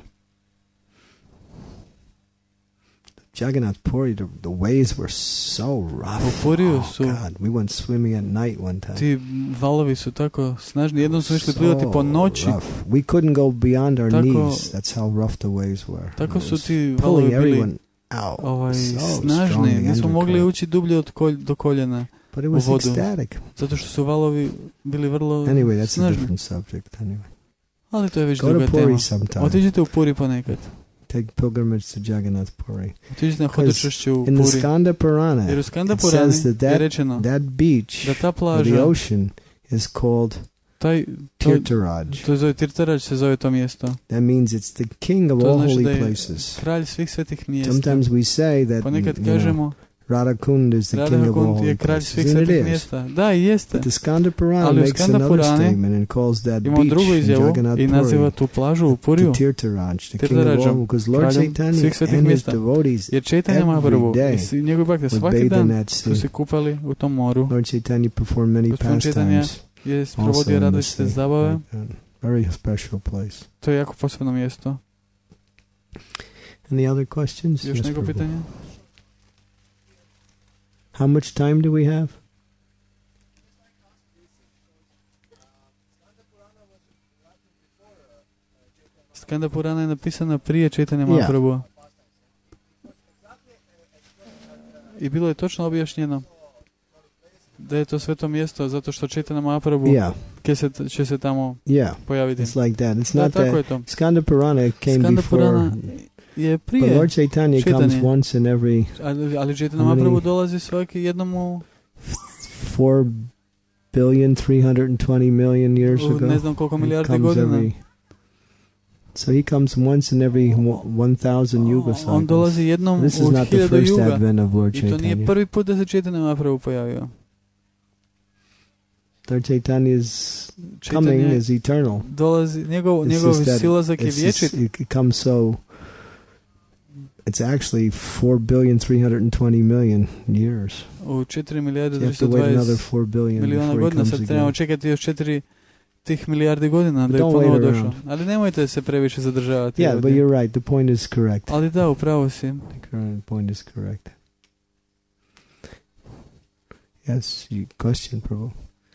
Jagannath Puri, the waves were so rough. U Puriju su, God, we went swimming at night one time. Ti valovi su tako snažni, jednom smo išli plivati po noći. We couldn't go beyond our knees. That's how rough the waves were. Tako su ti valovi bili snažni, nismo mogli ući dublje do koljena. But it was ecstatic. Zato što su valovi bili vrlo anyway, that's snažni. A different subject. Anyway. Ali to je već druga tema. Otiđite u Puri ponekad. Take pilgrimage to Jagannath Puri. Otiđite na hodočašće u Puri. In the Skanda Purana, jer u Skanda Purani je rečeno that beach, da ta plaža, the ocean, is called Tirtharaj. To zove Tirtharaj, se zove to mjesto. That means it's the king of all holy places. Kralj svih svetih mjesta. Sometimes we say that, ponekad kažemo, Radhakund is the king of all holy places. And it is. Da, jeste. But the Skanda Purana makes another statement and calls that beach in Jagannath Puri the Tirtharaj, the king of all, because Lord Chaitanya and his devotees every day would bathe in that sea. Lord Chaitanya performed many pastimes also in the sea. Very special place. To je jako posebno mjesto. Any other questions? Još neko pitanje? How much time do we have? Skanda Purana je napisana prije Chaitanya Mahaprabhu. I bilo je točno objašnjeno da je to sveto mjesto zato što Chaitanya Mahaprabhu će se tamo pojaviti. It's like that. It's not that. Skanda Purana came before. Je prije. But Lord Chaitanya comes once in every. Ali Chaitanya Mahaprabhu dolazi svaki jednom u 4,320,000,000 years ago. Ne znam koliko milijardi godina. So he comes once in every 1,000 yuga cycles. On dolazi jednom u 1000 yuga. This is not the first advent of Lord Chaitanya. I to nije prvi put da se Chaitanya Mahaprabhu pojavio. Lord Chaitanya's coming is eternal. Dolazi, njegov silazak je vječit. It comes so. It's actually 4,320,000,000 years. U 4 milijarde 320 miliona godina sad trebamo čekati još 4 tih milijardi godina da je ponovo došao. Ali nemojte se previše zadržavati. Yeah, but you're right. The point is correct. Ali da, upravo si. The point is correct. Yes, question, Prabhu.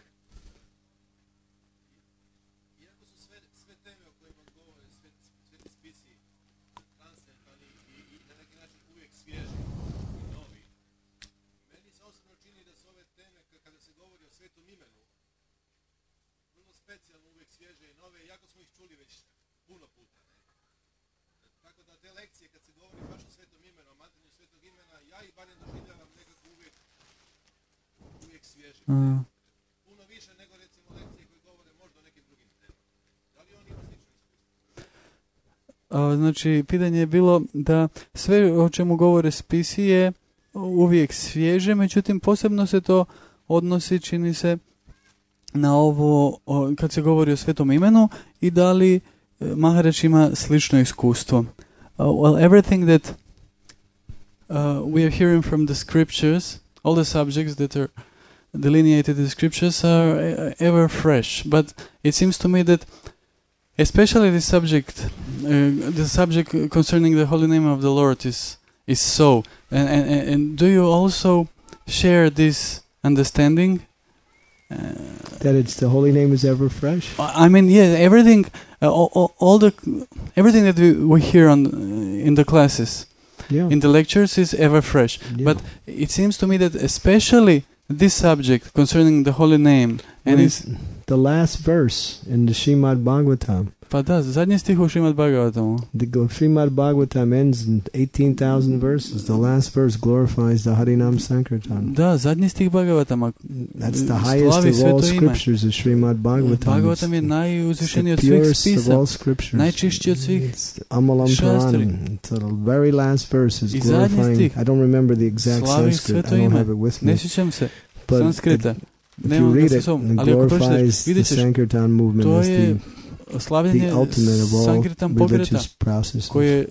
Puno više nego recimo lekcije koje govore možda o nekim drugim temama. Da li oni imaju slično iskustvo? Znači, pitanje je bilo da sve o čemu govore spisi je uvijek svježe, međutim posebno se to odnosi, čini se, na ovo kad se govori o svetom imenu i da li Maharaj ima slično iskustvo. Well, everything that we are hearing from the scriptures, all the subjects that are delineated in the scriptures are ever fresh, but it seems to me that especially the subject concerning the holy name of the Lord is so. And do you also share this understanding? That it's the holy name is ever fresh? I mean, yeah, everything, everything that we hear in the classes, in the lectures is ever fresh. Yeah. But it seems to me that especially this subject concerning the holy name, and it's the last verse in the Srimad Bhagavatam. Pa da, zadnji stih u Srimad Bhagavatamu. The Srimad Bhagavatam ends in 18,000 verses. The last verse glorifies the Harinam Sankirtan. Da, zadnji stih Bhagavatama. That's the highest of all scriptures, the Srimad Bhagavatam. Bhagavatam je najuzvišeniji od svih spisa. Najčišći od svih šastri. The very last verse is glorifying. I don't remember the exact Sanskrit. I don't have it with me. Ne sjećam se Sanskrita. If you read it, it glorifies the Sankirtan movement as the ultimate of all religious processes. Koji je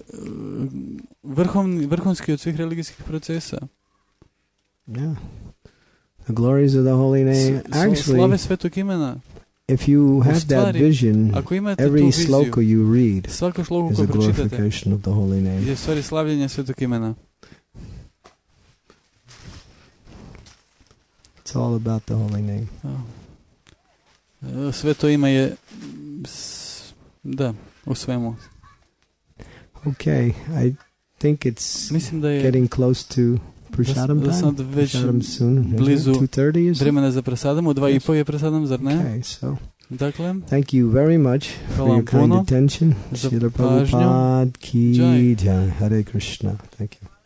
vrhunski od svih religijskih procesa. Yeah. The glories of the holy name. Actually, slave svetog imena. If you have that vision, every sloka you read is a glorification of the holy name. Je stvari slavljenja svetog imena. It's all about the holy name. Sveto ime je da, u svemu. Okay, I think it's getting close to prasadam time. Prasadam soon. Blizu 2:30 is vremena za prasadam, u 2:30 je prasadam, zar ne? Okay, so dakle, thank you very much for your kind attention. Srila Prabhupada ki jai. Hare Krishna. Thank you.